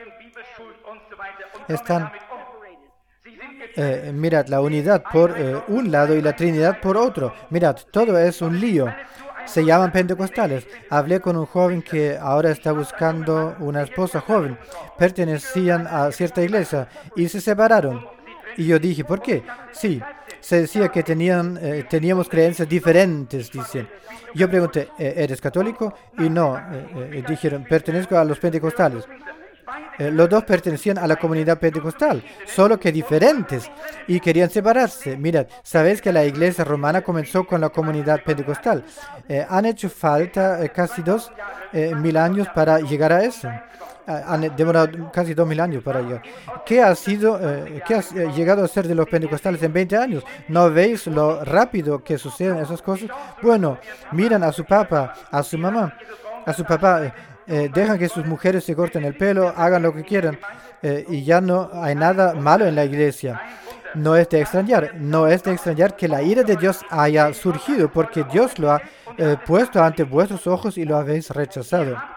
Mirad, la unidad por un lado y la Trinidad por otro. Mirad, todo es un lío. Se llaman pentecostales. Hablé con un joven que ahora está buscando una esposa joven. Pertenecían a cierta iglesia y se separaron. Y yo dije, ¿por qué? Sí, se decía que teníamos creencias diferentes, dicen. Yo pregunté, ¿eres católico? Y no, dijeron, pertenezco a los pentecostales. Los dos pertenecían a la comunidad pentecostal, solo que diferentes, y querían separarse. Mirad, ¿sabéis que la iglesia romana comenzó con la comunidad pentecostal? Han hecho falta casi 2000 años para llegar a eso. Han demorado casi 2000 años para llegar. ¿Qué ha llegado a ser de los pentecostales en 20 años? ¿No veis lo rápido que suceden esas cosas? Bueno, miran a su papá, a su mamá, a su papá. Dejan que sus mujeres se corten el pelo, hagan lo que quieran y ya no hay nada malo en la iglesia. No es de extrañar que la ira de Dios haya surgido porque Dios lo ha puesto ante vuestros ojos y lo habéis rechazado.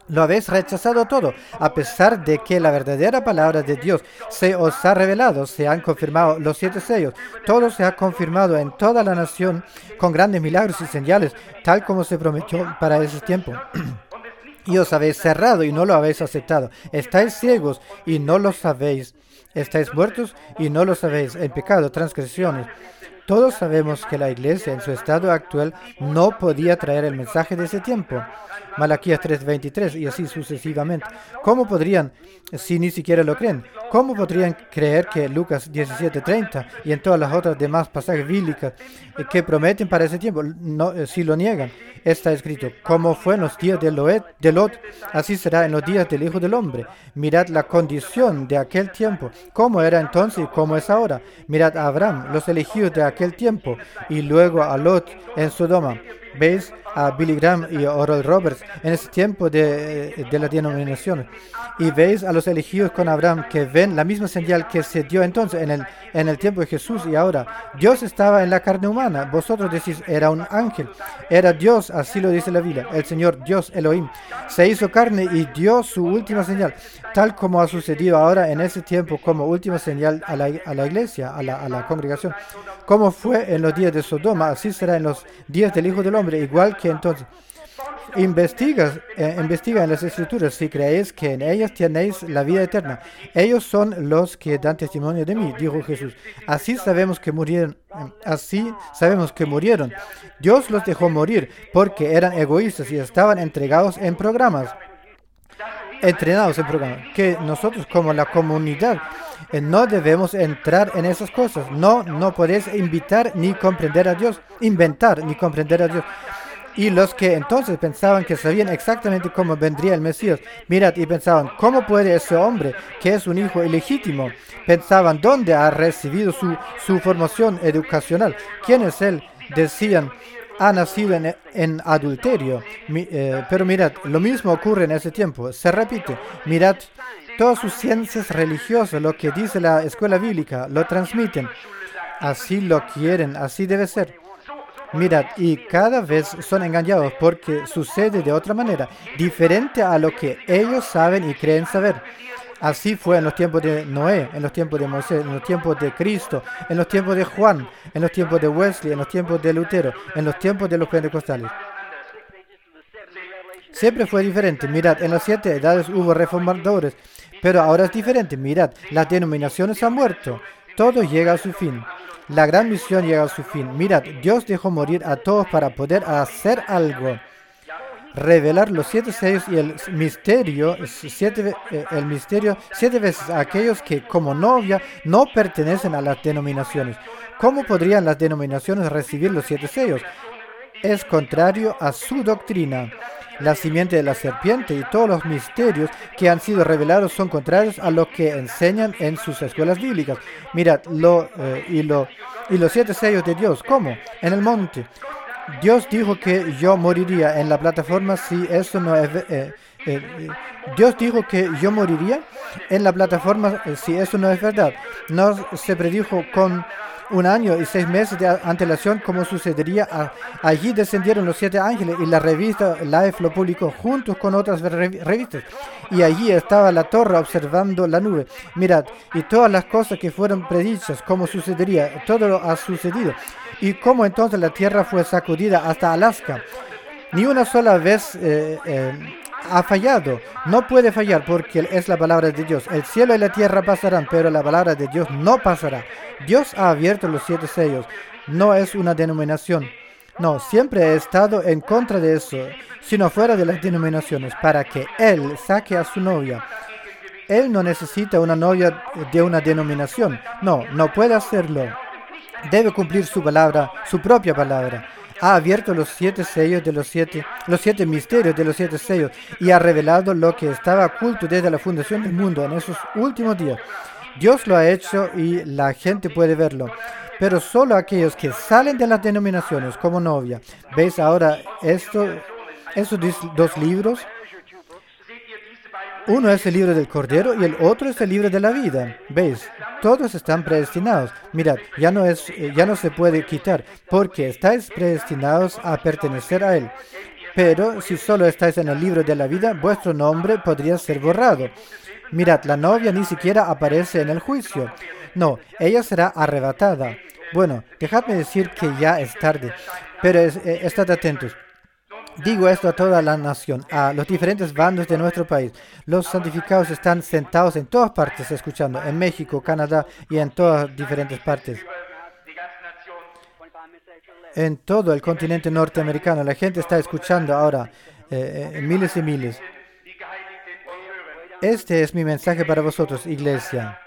Lo habéis rechazado todo, a pesar de que la verdadera palabra de Dios se os ha revelado, se han confirmado los 7 sellos. Todo se ha confirmado en toda la nación con grandes milagros y señales, tal como se prometió para ese tiempo. Y os habéis cerrado y no lo habéis aceptado. Estáis ciegos y no lo sabéis. Estáis muertos y no lo sabéis. En pecado, transgresiones. Todos sabemos que la iglesia en su estado actual no podía traer el mensaje de ese tiempo. Malaquías 3:23 y así sucesivamente. ¿Cómo podrían, si ni siquiera lo creen? ¿Cómo podrían creer que Lucas 17:30 y en todas las otras demás pasajes bíblicos que prometen para ese tiempo, si lo niegan? Está escrito, como fue en los días de Lot, así será en los días del Hijo del Hombre. Mirad la condición de aquel tiempo, cómo era entonces y cómo es ahora. Mirad a Abraham, los elegidos de aquel tiempo, y luego a Lot en Sodoma. ¿Veis? A Billy Graham y Oral Roberts en ese tiempo de las denominaciones. Y veis a los elegidos con Abraham que ven la misma señal que se dio entonces en el tiempo de Jesús y ahora. Dios estaba en la carne humana. Vosotros decís, era un ángel. Era Dios, así lo dice la Biblia. El Señor Dios Elohim se hizo carne y dio su última señal, tal como ha sucedido ahora en ese tiempo como última señal a la iglesia, a la congregación. Como fue en los días de Sodoma, así será en los días del Hijo del Hombre, igual que entonces. Investiga en las Escrituras si creéis que en ellas tenéis la vida eterna. Ellos son los que dan testimonio de mí, dijo Jesús. Así sabemos que murieron. Dios los dejó morir porque eran egoístas y estaban entrenados en programas, que nosotros como la comunidad no debemos entrar en esas cosas. No podéis inventar ni comprender a Dios. Y los que entonces pensaban que sabían exactamente cómo vendría el Mesías, mirad, y pensaban, ¿cómo puede ese hombre, que es un hijo ilegítimo? Pensaban, ¿dónde ha recibido su formación educacional? ¿Quién es él? Decían, ha nacido en adulterio. Pero mirad, lo mismo ocurre en ese tiempo. Se repite. Mirad, todas sus ciencias religiosas, lo que dice la escuela bíblica, lo transmiten. Así lo quieren, así debe ser. Mirad, y cada vez son engañados porque sucede de otra manera, diferente a lo que ellos saben y creen saber. Así fue en los tiempos de Noé, en los tiempos de Moisés, en los tiempos de Cristo, en los tiempos de Juan, en los tiempos de Wesley, en los tiempos de Lutero, en los tiempos de los pentecostales. Siempre fue diferente. Mirad, en las 7 edades hubo reformadores, pero ahora es diferente. Mirad, las denominaciones han muerto. Todo llega a su fin. La gran misión llega a su fin. Mirad, Dios dejó morir a todos para poder hacer algo. Revelar los 7 sellos y el misterio 7 veces a aquellos que como novia no pertenecen a las denominaciones. ¿Cómo podrían las denominaciones recibir los 7 sellos? Es contrario a su doctrina. La simiente de la serpiente y todos los misterios que han sido revelados son contrarios a lo que enseñan en sus escuelas bíblicas. Mirad, y los 7 sellos de Dios, ¿cómo? En el monte. Dios dijo que yo moriría en la plataforma si eso no es... Dios dijo que yo moriría en la plataforma si eso no es verdad. No se predijo con 1 año y 6 meses de antelación como sucedería. Allí descendieron los 7 ángeles y la revista Life lo publicó juntos con otras revistas. Y allí estaba la torre observando la nube. Mirad, y todas las cosas que fueron predichas, como sucedería, todo lo ha sucedido. Y cómo entonces la tierra fue sacudida hasta Alaska. Ni una sola vez ha fallado. No puede fallar porque es la palabra de Dios. El cielo y la tierra pasarán, pero la palabra de Dios no pasará. Dios ha abierto los 7 sellos. No es una denominación. No, siempre he estado en contra de eso, sino fuera de las denominaciones, para que Él saque a su novia. Él no necesita una novia de una denominación. No puede hacerlo. Debe cumplir su palabra, su propia palabra. Ha abierto los 7 sellos de los 7 misterios de los 7 sellos y ha revelado lo que estaba oculto desde la fundación del mundo en esos últimos días. Dios lo ha hecho y la gente puede verlo, pero solo aquellos que salen de las denominaciones como novia. ¿Veis ahora esos 2 libros? Uno es el libro del Cordero y el otro es el libro de la vida. ¿Veis? Todos están predestinados. Mirad, ya no se puede quitar porque estáis predestinados a pertenecer a Él. Pero si solo estáis en el libro de la vida, vuestro nombre podría ser borrado. Mirad, la novia ni siquiera aparece en el juicio. No, ella será arrebatada. Bueno, dejadme decir que ya es tarde, pero estad atentos. Digo esto a toda la nación, a los diferentes bandos de nuestro país. Los santificados están sentados en todas partes escuchando, en México, Canadá y en todas diferentes partes. En todo el continente norteamericano, la gente está escuchando ahora, miles y miles. Este es mi mensaje para vosotros, iglesia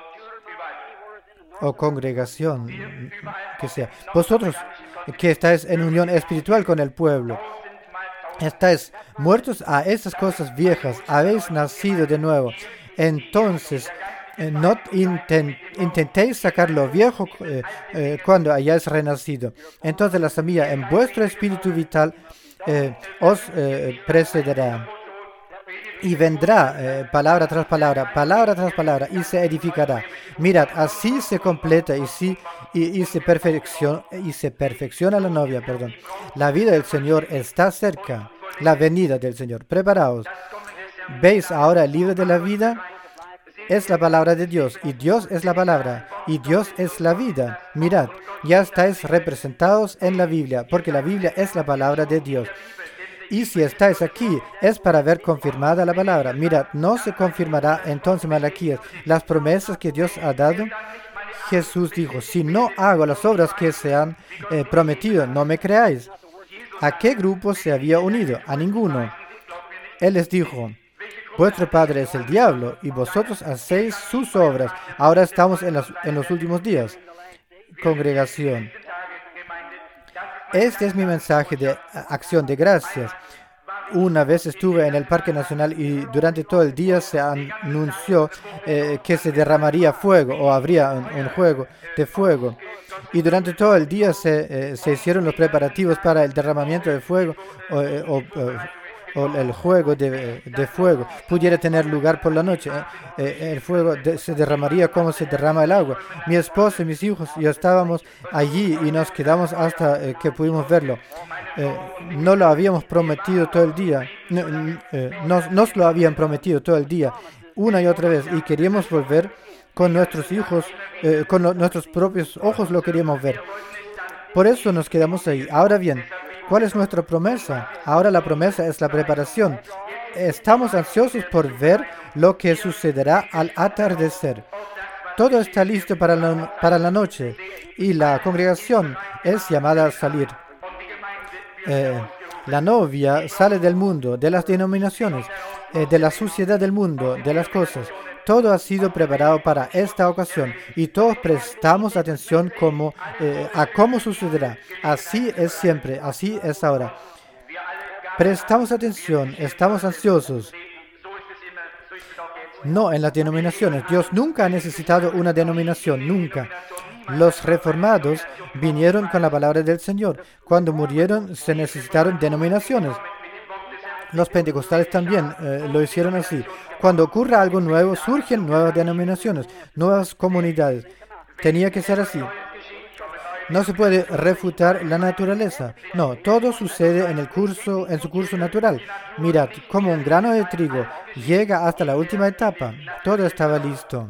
o congregación, que sea. Vosotros que estáis en unión espiritual con el pueblo, estáis muertos a esas cosas viejas, habéis nacido de nuevo. Entonces, no intentéis sacar lo viejo cuando hayáis renacido. Entonces la semilla en vuestro espíritu vital os precederá. Y vendrá palabra tras palabra, y se edificará. Mirad, así se completa y se perfecciona la novia, perdón. La vida del Señor está cerca, la venida del Señor. Preparaos. ¿Veis ahora el libro de la vida? Es la palabra de Dios, y Dios es la palabra, y Dios es la vida. Mirad, ya estáis representados en la Biblia, porque la Biblia es la palabra de Dios. Y si estáis aquí, es para ver confirmada la palabra. Mirad, no se confirmará entonces Malaquías las promesas que Dios ha dado. Jesús dijo, si no hago las obras que se han prometido, no me creáis. ¿A qué grupo se había unido? A ninguno. Él les dijo, vuestro padre es el diablo, y vosotros hacéis sus obras. Ahora estamos en los últimos días. Congregación. Este es mi mensaje de acción de gracias. Una vez estuve en el Parque Nacional y durante todo el día se anunció que se derramaría fuego o habría un juego de fuego. Y durante todo el día se hicieron los preparativos para el derramamiento de fuego o el juego de fuego pudiera tener lugar por la noche. El fuego se derramaría como se derrama el agua. Mi esposa y mis hijos y yo estábamos allí y nos quedamos hasta que pudimos verlo. No lo habíamos prometido todo el día. Nos lo habían prometido todo el día, una y otra vez, y queríamos volver con nuestros hijos, con nuestros propios ojos lo queríamos ver. Por eso nos quedamos ahí. Ahora bien, ¿cuál es nuestra promesa? Ahora la promesa es la preparación. Estamos ansiosos por ver lo que sucederá al atardecer. Todo está listo para la noche y la congregación es llamada a salir. La novia sale del mundo, de las denominaciones, de la suciedad del mundo, de las cosas. Todo ha sido preparado para esta ocasión y todos prestamos atención a cómo sucederá. Así es siempre, así es ahora. Prestamos atención, estamos ansiosos. No en las denominaciones. Dios nunca ha necesitado una denominación, nunca. Los reformados vinieron con la palabra del Señor. Cuando murieron se necesitaron denominaciones. Los pentecostales también lo hicieron así. Cuando ocurra algo nuevo, surgen nuevas denominaciones, nuevas comunidades. Tenía que ser así. No se puede refutar la naturaleza. No, todo sucede en su curso natural. Mirad, como un grano de trigo llega hasta la última etapa. Todo estaba listo.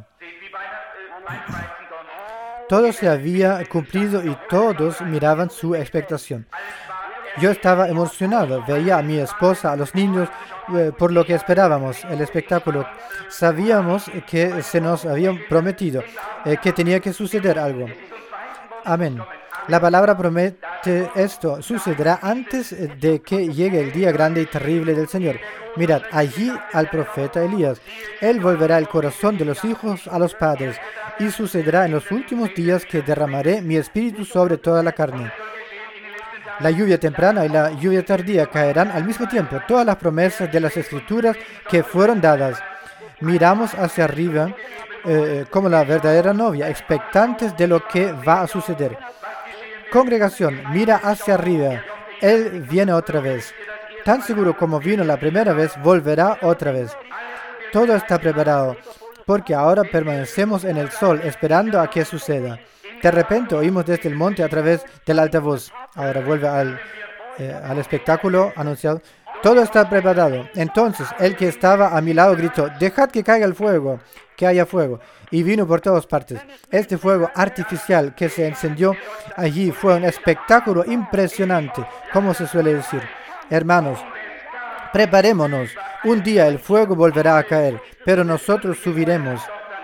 Todo se había cumplido y todos miraban su expectación. Yo estaba emocionado, veía a mi esposa, a los niños, por lo que esperábamos, el espectáculo. Sabíamos que se nos había prometido, que tenía que suceder algo. Amén. La palabra promete esto, sucederá antes de que llegue el día grande y terrible del Señor. Mirad, allí al profeta Elías. Él volverá el corazón de los hijos a los padres, y sucederá en los últimos días que derramaré mi espíritu sobre toda la carne. La lluvia temprana y la lluvia tardía caerán al mismo tiempo. Todas las promesas de las Escrituras que fueron dadas. Miramos hacia arriba como la verdadera novia, expectantes de lo que va a suceder. Congregación, mira hacia arriba. Él viene otra vez. Tan seguro como vino la primera vez, volverá otra vez. Todo está preparado, porque ahora permanecemos en el sol esperando a que suceda. De repente oímos desde el monte a través del altavoz. Ahora vuelve al espectáculo anunciado. Todo está preparado. Entonces el que estaba a mi lado gritó: dejad que caiga el fuego, que haya fuego. Y vino por todas partes. Este fuego artificial que se encendió allí fue un espectáculo impresionante, como se suele decir. Hermanos, preparémonos. Un día el fuego volverá a caer, pero nosotros subiremos.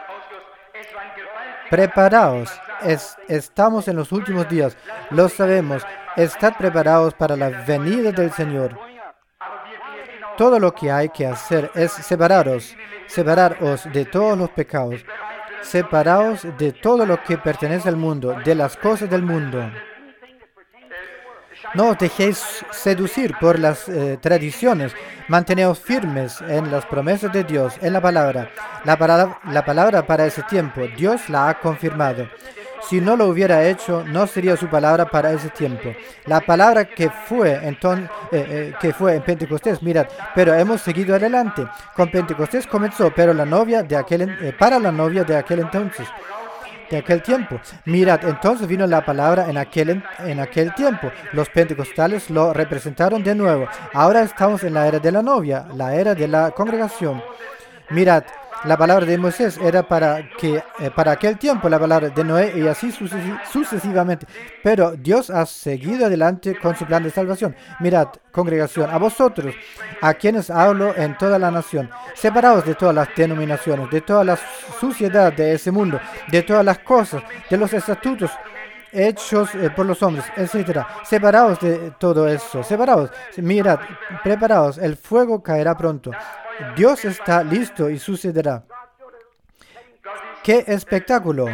Preparaos. Estamos en los últimos días. Lo sabemos. Estad preparados para la venida del Señor. Todo lo que hay que hacer es separaros de todos los pecados. Separaos de todo lo que pertenece al mundo, de las cosas del mundo. No os dejéis seducir por las tradiciones. Manteneos firmes en las promesas de Dios, en la palabra. La palabra para ese tiempo, Dios la ha confirmado. Si no lo hubiera hecho, no sería su palabra para ese tiempo. La palabra que fue en Pentecostés, mirad, pero hemos seguido adelante. Con Pentecostés comenzó, pero para la novia de aquel entonces. De aquel tiempo. Mirad, entonces vino la palabra en aquel tiempo. Los pentecostales lo representaron de nuevo. Ahora estamos en la era de la novia, la era de la congregación. Mirad, la palabra de Moisés era para aquel tiempo, la palabra de Noé, y así sucesivamente. Pero Dios ha seguido adelante con su plan de salvación. Mirad, congregación, a vosotros, a quienes hablo en toda la nación, separaos de todas las denominaciones, de toda la suciedad de ese mundo, de todas las cosas, de los estatutos hechos por los hombres, etcétera. Separaos de todo eso, separaos. Mirad, preparaos, el fuego caerá pronto. Dios está listo y sucederá. ¡Qué espectáculo!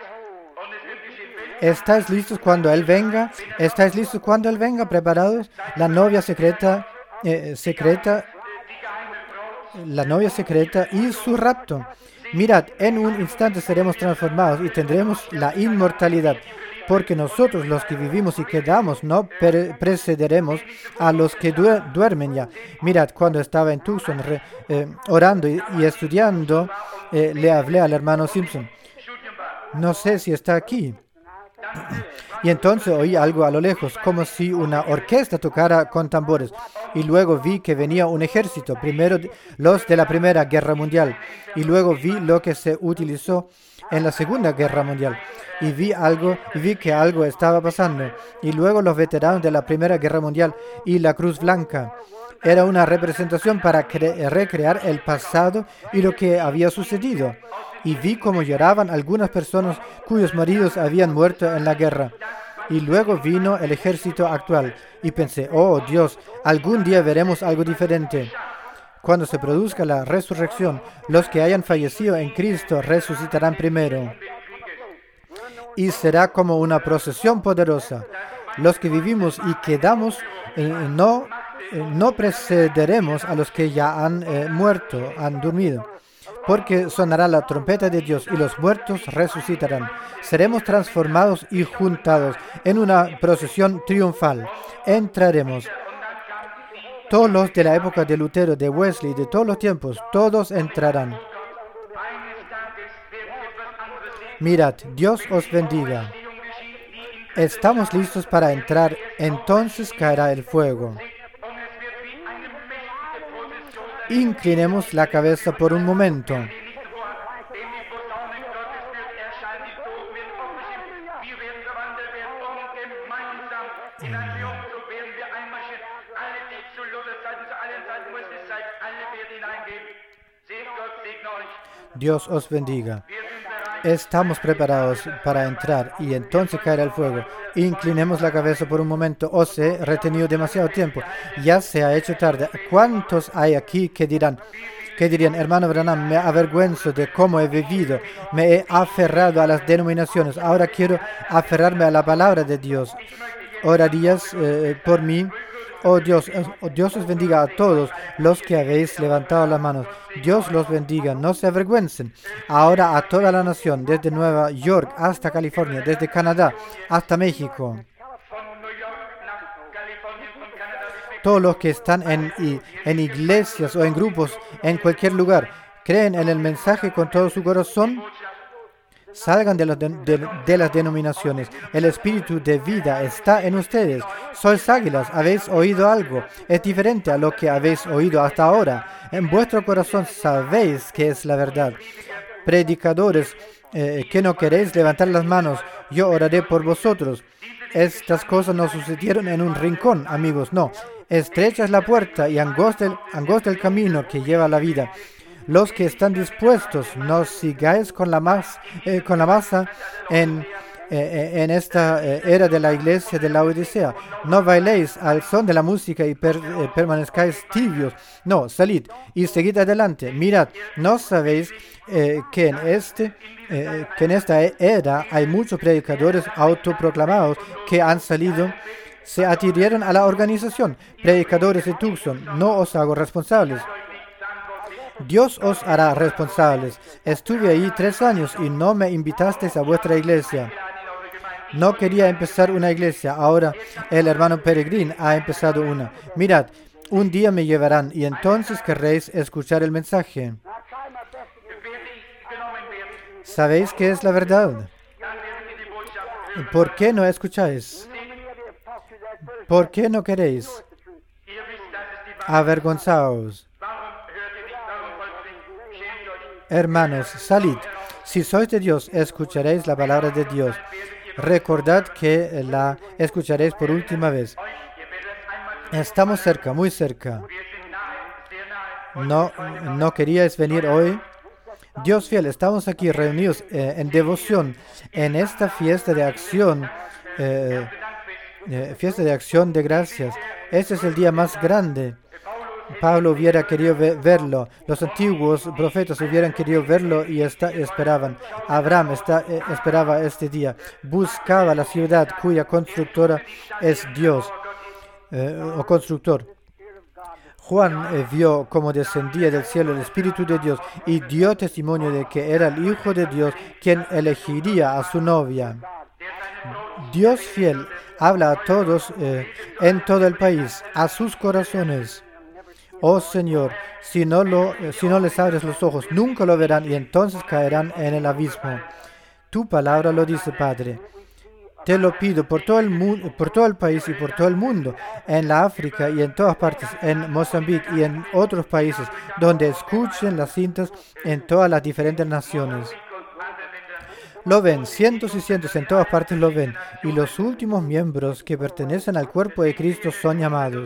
¿Estáis listos cuando Él venga? ¿Estáis listos cuando Él venga? ¿Preparados? La novia secreta y su rapto. Mirad, en un instante seremos transformados y tendremos la inmortalidad. Porque nosotros los que vivimos y quedamos no precederemos a los que duermen ya. Mirad, cuando estaba en Tucson orando y estudiando, le hablé al hermano Simpson. No sé si está aquí. Y entonces oí algo a lo lejos, como si una orquesta tocara con tambores. Y luego vi que venía un ejército, primero los de la Primera Guerra Mundial. Y luego vi lo que se utilizó en la Segunda Guerra Mundial. Y vi que algo estaba pasando. Y luego los veteranos de la Primera Guerra Mundial y la Cruz Blanca. Era una representación para recrear el pasado y lo que había sucedido. Y vi cómo lloraban algunas personas cuyos maridos habían muerto en la guerra. Y luego vino el ejército actual. Y pensé, oh Dios, algún día veremos algo diferente. Cuando se produzca la resurrección, los que hayan fallecido en Cristo resucitarán primero. Y será como una procesión poderosa. Los que vivimos y quedamos no precederemos a los que ya han muerto, han dormido. Porque sonará la trompeta de Dios y los muertos resucitarán. Seremos transformados y juntados en una procesión triunfal. Entraremos. Todos los de la época de Lutero, de Wesley, de todos los tiempos, todos entrarán. Mirad, Dios os bendiga. Estamos listos para entrar, entonces caerá el fuego. Inclinemos la cabeza por un momento. Dios os bendiga. Estamos preparados para entrar y entonces caerá el fuego. Inclinemos la cabeza por un momento. Os he retenido demasiado tiempo. Ya se ha hecho tarde. ¿Cuántos hay aquí que dirían, hermano Branham, me avergüenzo de cómo he vivido? Me he aferrado a las denominaciones. Ahora quiero aferrarme a la palabra de Dios. ¿Orarías por mí? Oh Dios os bendiga a todos los que habéis levantado las manos. Dios los bendiga, no se avergüencen. Ahora a toda la nación, desde Nueva York hasta California, desde Canadá hasta México. Todos los que están en iglesias o en grupos, en cualquier lugar, creen en el mensaje con todo su corazón. Salgan de las denominaciones. El espíritu de vida está en ustedes. Sois águilas. ¿Habéis oído algo? Es diferente a lo que habéis oído hasta ahora. En vuestro corazón sabéis que es la verdad. Predicadores que no queréis levantar las manos, yo oraré por vosotros. Estas cosas no sucedieron en un rincón, amigos, no. Estrecha es la puerta y angosta el camino que lleva a la vida. Los que están dispuestos, no sigáis con la masa en esta era de la iglesia de la Odisea. No bailéis al son de la música y permanezcáis tibios. No, salid y seguid adelante. Mirad, ¿no sabéis que en esta era hay muchos predicadores autoproclamados que han salido? Se adhirieron a la organización. Predicadores de Tucson, no os hago responsables. Dios os hará responsables. Estuve ahí 3 años y no me invitasteis a vuestra iglesia. No quería empezar una iglesia. Ahora el hermano Peregrín ha empezado una. Mirad, un día me llevarán y entonces querréis escuchar el mensaje. ¿Sabéis qué es la verdad? ¿Por qué no escucháis? ¿Por qué no queréis? Avergonzaos. Hermanos, salid. Si sois de Dios, escucharéis la palabra de Dios. Recordad que la escucharéis por última vez. Estamos cerca, muy cerca. ¿No queríais venir hoy? Dios fiel, estamos aquí reunidos en devoción en esta fiesta de acción de gracias. Este es el día más grande. Pablo hubiera querido verlo. Los antiguos profetas hubieran querido verlo y esperaban. Abraham esperaba este día. Buscaba la ciudad cuya constructora es Dios o constructor. Juan vio cómo descendía del cielo el Espíritu de Dios y dio testimonio de que era el Hijo de Dios quien elegiría a su novia. Dios fiel habla a todos en todo el país, a sus corazones. Oh Señor, si no les abres los ojos, nunca lo verán y entonces caerán en el abismo. Tu palabra lo dice, Padre. Te lo pido por todo el mundo, por todo el país y por todo el mundo, en la África y en todas partes, en Mozambique y en otros países, donde escuchen las cintas en todas las diferentes naciones. Lo ven, cientos y cientos en todas partes lo ven, y los últimos miembros que pertenecen al cuerpo de Cristo son llamados.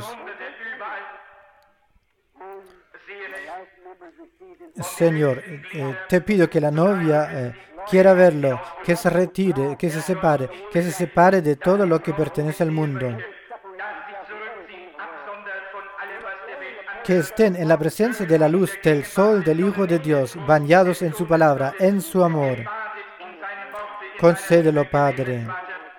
Señor, te pido que la novia quiera verlo, que se retire, que se separe de todo lo que pertenece al mundo. Que estén en la presencia de la luz del sol del Hijo de Dios, bañados en su palabra, en su amor. Concédelo, Padre.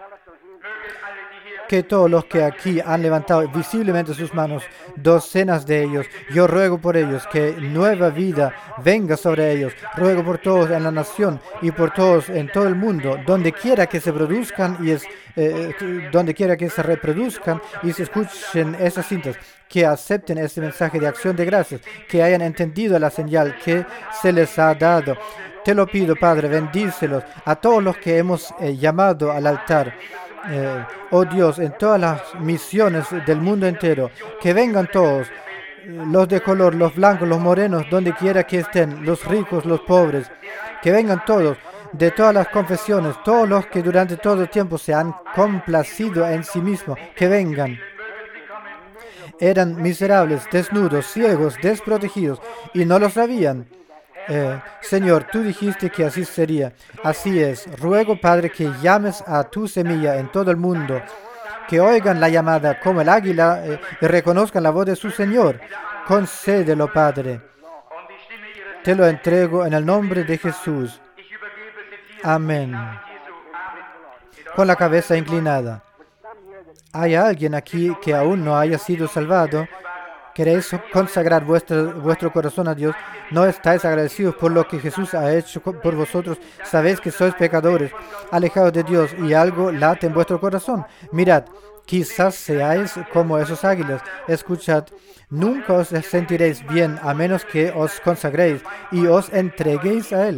Que todos los que aquí han levantado visiblemente sus manos, docenas de ellos, yo ruego por ellos que nueva vida venga sobre ellos. Ruego por todos en la nación y por todos en todo el mundo, donde quiera que se produzcan donde quiera que se reproduzcan y se escuchen esas cintas, que acepten este mensaje de acción de gracias, que hayan entendido la señal que se les ha dado. Te lo pido, Padre, bendícelos a todos los que hemos llamado al altar. Oh Dios, en todas las misiones del mundo entero, que vengan todos, los de color, los blancos, los morenos, donde quiera que estén, los ricos, los pobres, que vengan todos, de todas las confesiones, todos los que durante todo el tiempo se han complacido en sí mismos, que vengan. Eran miserables, desnudos, ciegos, desprotegidos, y no lo sabían. Señor, tú dijiste que así sería. Así es. Ruego, Padre, que llames a tu semilla en todo el mundo, que oigan la llamada como el águila y reconozcan la voz de su Señor. Concédelo, Padre. Te lo entrego en el nombre de Jesús. Amén. Con la cabeza inclinada. ¿Hay alguien aquí que aún no haya sido salvado? ¿Queréis consagrar vuestro corazón a Dios? ¿No estáis agradecidos por lo que Jesús ha hecho por vosotros? Sabéis que sois pecadores, alejados de Dios, y algo late en vuestro corazón. Mirad, quizás seáis como esos águilas. Escuchad, nunca os sentiréis bien a menos que os consagréis y os entreguéis a Él.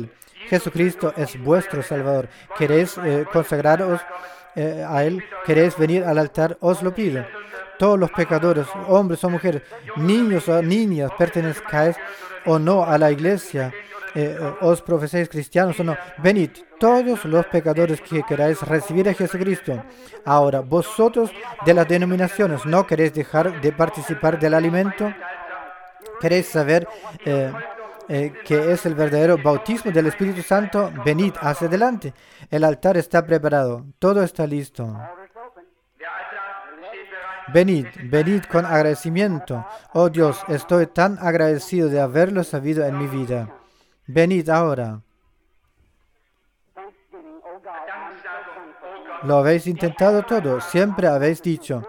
Jesucristo es vuestro Salvador. ¿Queréis consagraros a Él? ¿Queréis venir al altar? Os lo pido. Todos los pecadores, hombres o mujeres, niños o niñas, pertenezcáis o no a la iglesia, os profeséis cristianos o no, venid, todos los pecadores que queráis recibir a Jesucristo. Ahora, vosotros de las denominaciones, ¿no queréis dejar de participar del alimento? ¿Queréis saber qué es el verdadero bautismo del Espíritu Santo? Venid hacia adelante. El altar está preparado, todo está listo. Venid, venid con agradecimiento. Oh Dios, estoy tan agradecido de haberlo sabido en mi vida. Venid ahora. Lo habéis intentado todo, siempre habéis dicho,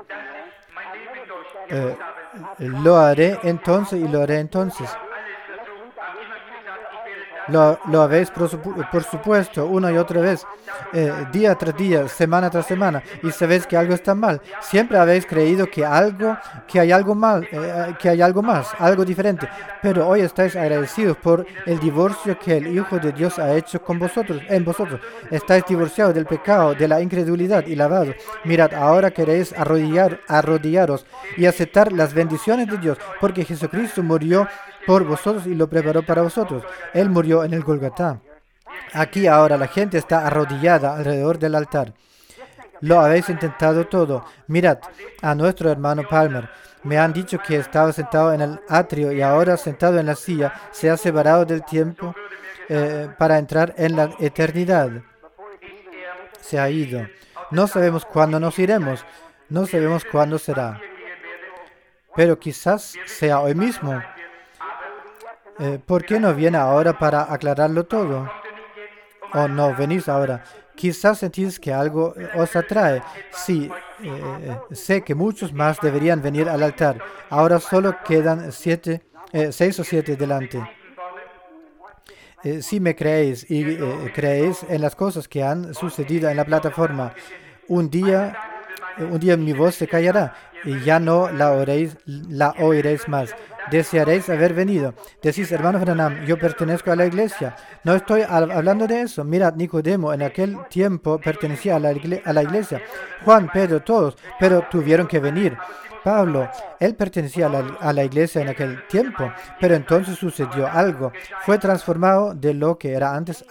lo haré entonces y lo haré entonces. Lo habéis, por supuesto, una y otra vez, día tras día, semana tras semana, y sabéis que algo está mal. Siempre habéis creído que hay algo mal, que hay algo más, algo diferente. Pero hoy estáis agradecidos por el divorcio que el Hijo de Dios ha hecho con vosotros, en vosotros. Estáis divorciados del pecado, de la incredulidad y lavados. Mirad, ahora queréis arrodillaros y aceptar las bendiciones de Dios, porque Jesucristo murió por vosotros y lo preparó para vosotros. Él murió en el Golgotá. Aquí ahora la gente está arrodillada alrededor del altar. Lo habéis intentado todo. Mirad a nuestro hermano Palmer. Me han dicho que estaba sentado en el atrio y ahora sentado en la silla se ha separado del tiempo para entrar en la eternidad. Se ha ido. No sabemos cuándo nos iremos. No sabemos cuándo será. Pero quizás sea hoy mismo. ¿Por qué no viene ahora para aclararlo todo? ¿O no venís ahora? Quizás sentís que algo os atrae. Sí, sé que muchos más deberían venir al altar. Ahora solo quedan 6 o 7 delante. Si me creéis y creéis en las cosas que han sucedido en la plataforma, un día mi voz se callará y ya no la oiréis más. Desearéis haber venido. Decís, hermano Branham, yo pertenezco a la iglesia. No estoy hablando de eso. Mirad, Nicodemo en aquel tiempo pertenecía a la iglesia. Juan, Pedro, todos, pero tuvieron que venir. Pablo, él pertenecía a la iglesia en aquel tiempo, pero entonces sucedió algo. Fue transformado de lo que era antes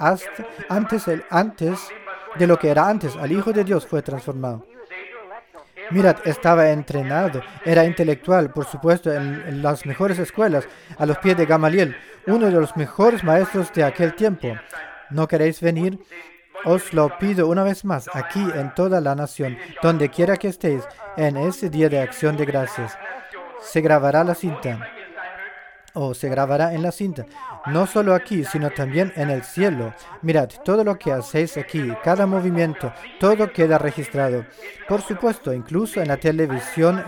de lo que era antes. Al Hijo de Dios fue transformado. Mirad, estaba entrenado, era intelectual, por supuesto, en las mejores escuelas, a los pies de Gamaliel, uno de los mejores maestros de aquel tiempo. ¿No queréis venir? Os lo pido una vez más, aquí en toda la nación, donde quiera que estéis, en ese día de acción de gracias. Se grabará la cinta, o se grabará en la cinta, no solo aquí, sino también en el cielo. Mirad, todo lo que hacéis aquí, cada movimiento, todo queda registrado. Por supuesto, incluso en la televisión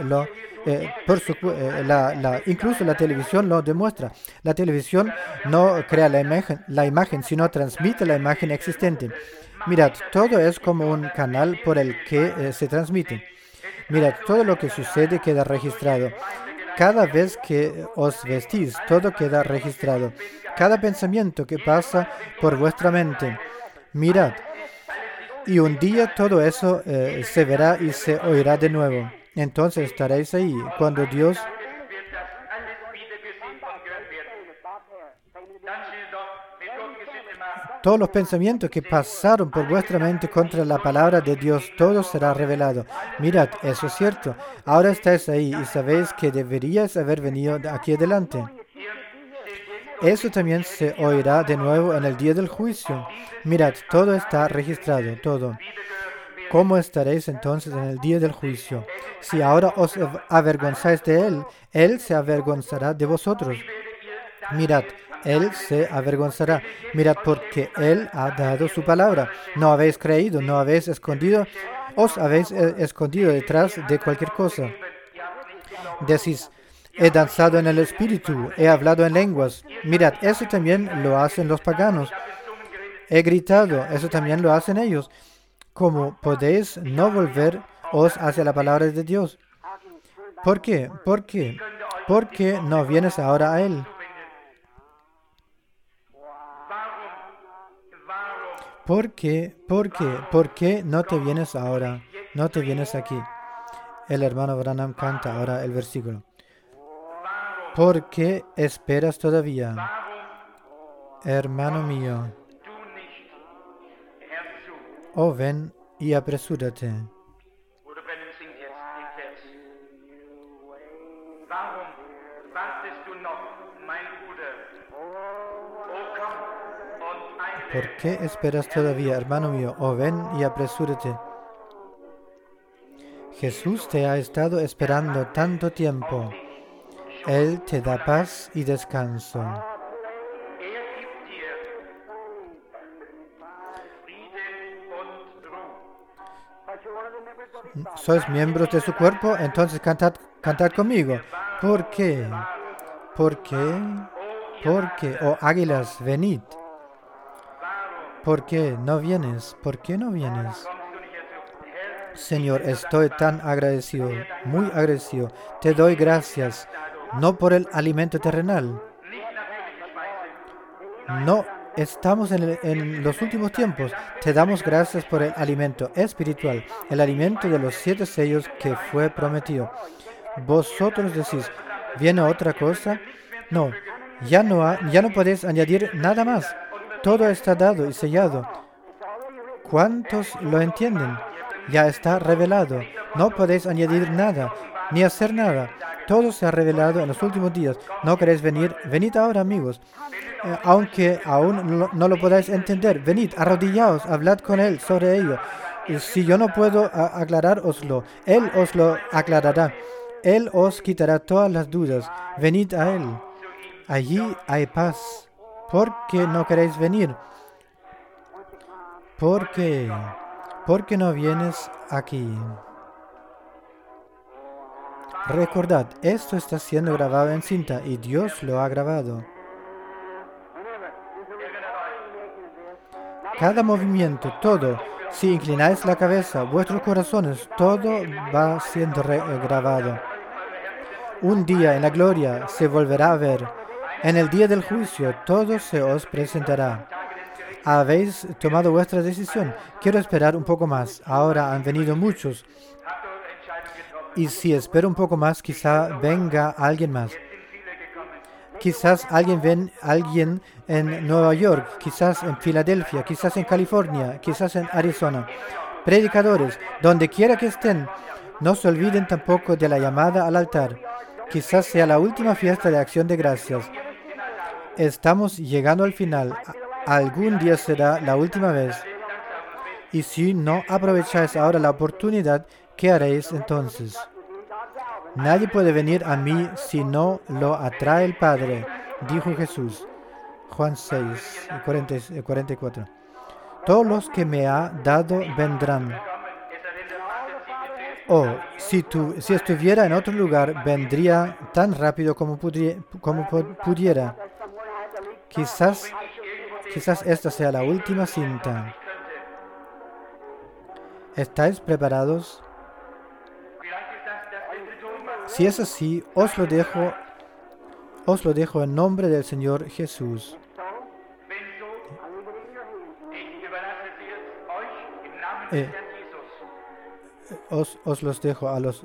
incluso la televisión lo demuestra. La televisión no crea la imagen, sino transmite la imagen existente. Mirad, todo es como un canal por el que se transmite. Mirad, todo lo que sucede queda registrado. Cada vez que os vestís, todo queda registrado. Cada pensamiento que pasa por vuestra mente. Mirad. Y un día todo eso se verá y se oirá de nuevo. Entonces estaréis ahí cuando Dios... Todos los pensamientos que pasaron por vuestra mente contra la palabra de Dios, todo será revelado. Mirad, eso es cierto. Ahora estáis ahí y sabéis que deberíais haber venido aquí adelante. Eso también se oirá de nuevo en el día del juicio. Mirad, todo está registrado, todo. ¿Cómo estaréis entonces en el día del juicio? Si ahora os avergonzáis de Él, Él se avergonzará de vosotros. Mirad, Él se avergonzará. Mirad, porque Él ha dado su palabra. No habéis creído, no habéis escondido, os habéis escondido detrás de cualquier cosa. Decís, he danzado en el Espíritu, he hablado en lenguas. Mirad, eso también lo hacen los paganos. He gritado, eso también lo hacen ellos. ¿Cómo podéis no volveros hacia la palabra de Dios? ¿Por qué? ¿Por qué? ¿Por qué no vienes ahora a Él? ¿Por qué? ¿Por qué? ¿Por qué no te vienes ahora? No te vienes aquí. El hermano Branham canta ahora el versículo. ¿Por qué esperas todavía? Hermano mío, oh ven y apresúrate. ¿Por qué esperas todavía, hermano mío? Oh ven y apresúrate. Jesús te ha estado esperando tanto tiempo. Él te da paz y descanso. ¿Sois miembros de su cuerpo? Entonces cantad conmigo. ¿Por qué? ¿Por qué? ¿Por qué? Oh águilas, venid. ¿Por qué no vienes? ¿Por qué no vienes? Señor, estoy tan agradecido, muy agradecido. Te doy gracias, no por el alimento terrenal. No estamos en los últimos tiempos. Te damos gracias por el alimento espiritual, el alimento de los 7 sellos que fue prometido. Vosotros decís, ¿viene otra cosa? No, ya no podéis añadir nada más. Todo está dado y sellado. ¿Cuántos lo entienden? Ya está revelado. No podéis añadir nada, ni hacer nada. Todo se ha revelado en los últimos días. ¿No queréis venir? Venid ahora, amigos. Aunque aún no lo podáis entender, venid, arrodillaos, hablad con Él sobre ello. Y si yo no puedo aclarároslo, Él os lo aclarará. Él os quitará todas las dudas. Venid a Él. Allí hay paz. ¿Por qué no queréis venir? ¿Por qué? ¿Por qué no vienes aquí? Recordad, esto está siendo grabado en cinta y Dios lo ha grabado. Cada movimiento, todo, si inclináis la cabeza, vuestros corazones, todo va siendo grabado. Un día en la gloria se volverá a ver. En el día del juicio, todo se os presentará. Habéis tomado vuestra decisión. Quiero esperar un poco más. Ahora han venido muchos. Y si espero un poco más, quizá venga alguien más. Quizás alguien en Nueva York, quizás en Filadelfia, quizás en California, quizás en Arizona. Predicadores, donde quiera que estén, no se olviden tampoco de la llamada al altar. Quizás sea la última fiesta de acción de gracias. Estamos llegando al final. Algún día será la última vez. Y si no aprovecháis ahora la oportunidad, ¿qué haréis entonces? Nadie puede venir a mí si no lo atrae el Padre, dijo Jesús. Juan 6, 44. Todos los que me ha dado vendrán. Oh, si estuviera en otro lugar, vendría tan rápido como pudiera. Quizás esta sea la última cinta. ¿Estáis preparados? Si es así, os lo dejo en nombre del Señor Jesús. Os los dejo a los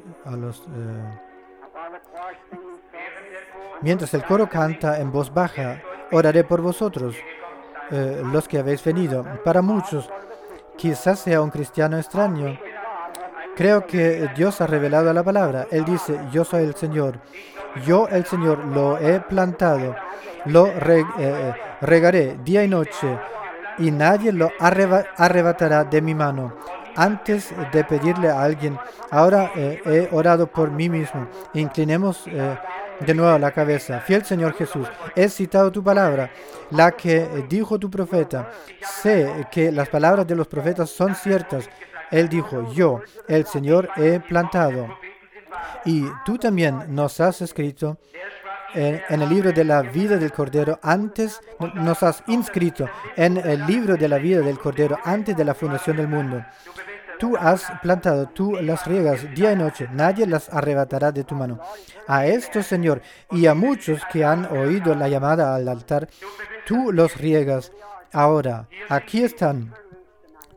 mientras el coro canta en voz baja, oraré por vosotros, los que habéis venido. Para muchos, quizás sea un cristiano extraño. Creo que Dios ha revelado la palabra. Él dice, yo soy el Señor. Yo, el Señor, lo he plantado. Lo regaré día y noche. Y nadie lo arrebatará de mi mano. Antes de pedirle a alguien, ahora he orado por mí mismo. Inclinemos de nuevo la cabeza. Fiel Señor Jesús, he citado tu palabra, la que dijo tu profeta. Sé que las palabras de los profetas son ciertas. Él dijo, yo, el Señor, he plantado. Y tú también nos has escrito en el libro de la vida del Cordero nos has inscrito en el libro de la vida del Cordero antes de la fundación del mundo. Tú has plantado, tú las riegas día y noche, nadie las arrebatará de tu mano. A estos, Señor, y a muchos que han oído la llamada al altar, tú los riegas. Ahora, aquí están.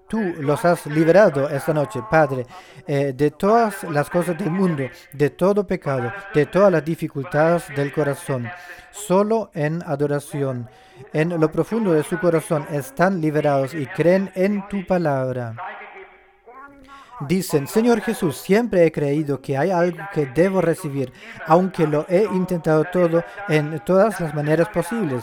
tú los has liberado esta noche, Padre, de todas las cosas del mundo, de todo pecado, de todas las dificultades del corazón. Solo en adoración, en lo profundo de su corazón, están liberados y creen en tu palabra. Dicen, Señor Jesús, siempre he creído que hay algo que debo recibir, aunque lo he intentado todo en todas las maneras posibles,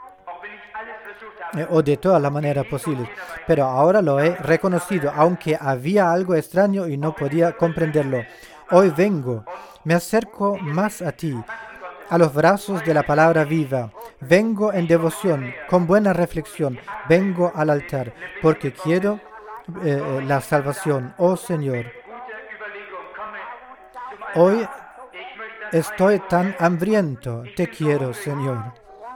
o de todas las maneras posibles, pero ahora lo he reconocido, aunque había algo extraño y no podía comprenderlo. Hoy vengo, me acerco más a ti, a los brazos de la palabra viva. Vengo en devoción, con buena reflexión, vengo al altar, porque quiero la salvación, oh Señor. Hoy estoy tan hambriento, te quiero, Señor.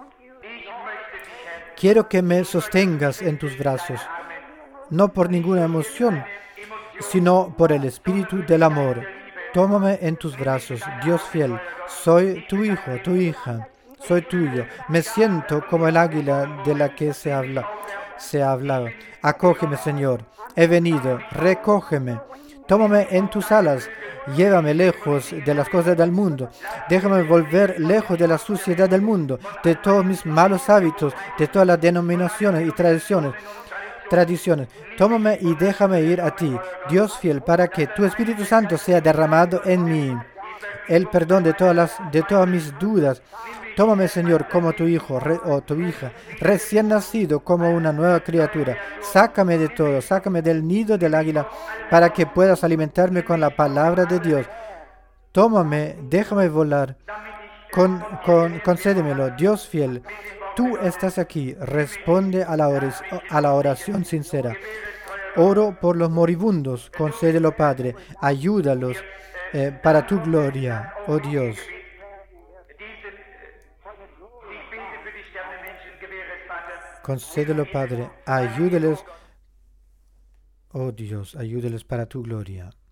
Quiero que me sostengas en tus brazos, no por ninguna emoción, sino por el espíritu del amor. Tómame en tus brazos, Dios fiel. Soy tu hijo, tu hija, soy tuyo. Me siento como el águila de la que se ha hablado. Acógeme, Señor. He venido, recógeme. Tómame en tus alas. Llévame lejos de las cosas del mundo. Déjame volver lejos de la suciedad del mundo, de todos mis malos hábitos, de todas las denominaciones y tradiciones. Tómame y déjame ir a ti, Dios fiel, para que tu Espíritu Santo sea derramado en mí. El perdón de todas mis dudas. Tómame, Señor, como tu hijo o tu hija, recién nacido, como una nueva criatura. Sácame de todo, sácame del nido del águila, para que puedas alimentarme con la palabra de Dios. Tómame, déjame volar. Concédemelo, Dios fiel. Tú estás aquí, responde a la oración sincera. Oro por los moribundos, concédelo, Padre, ayúdalos para tu gloria, oh Dios. Concédelo, Padre, ayúdeles, oh Dios, ayúdeles para tu gloria.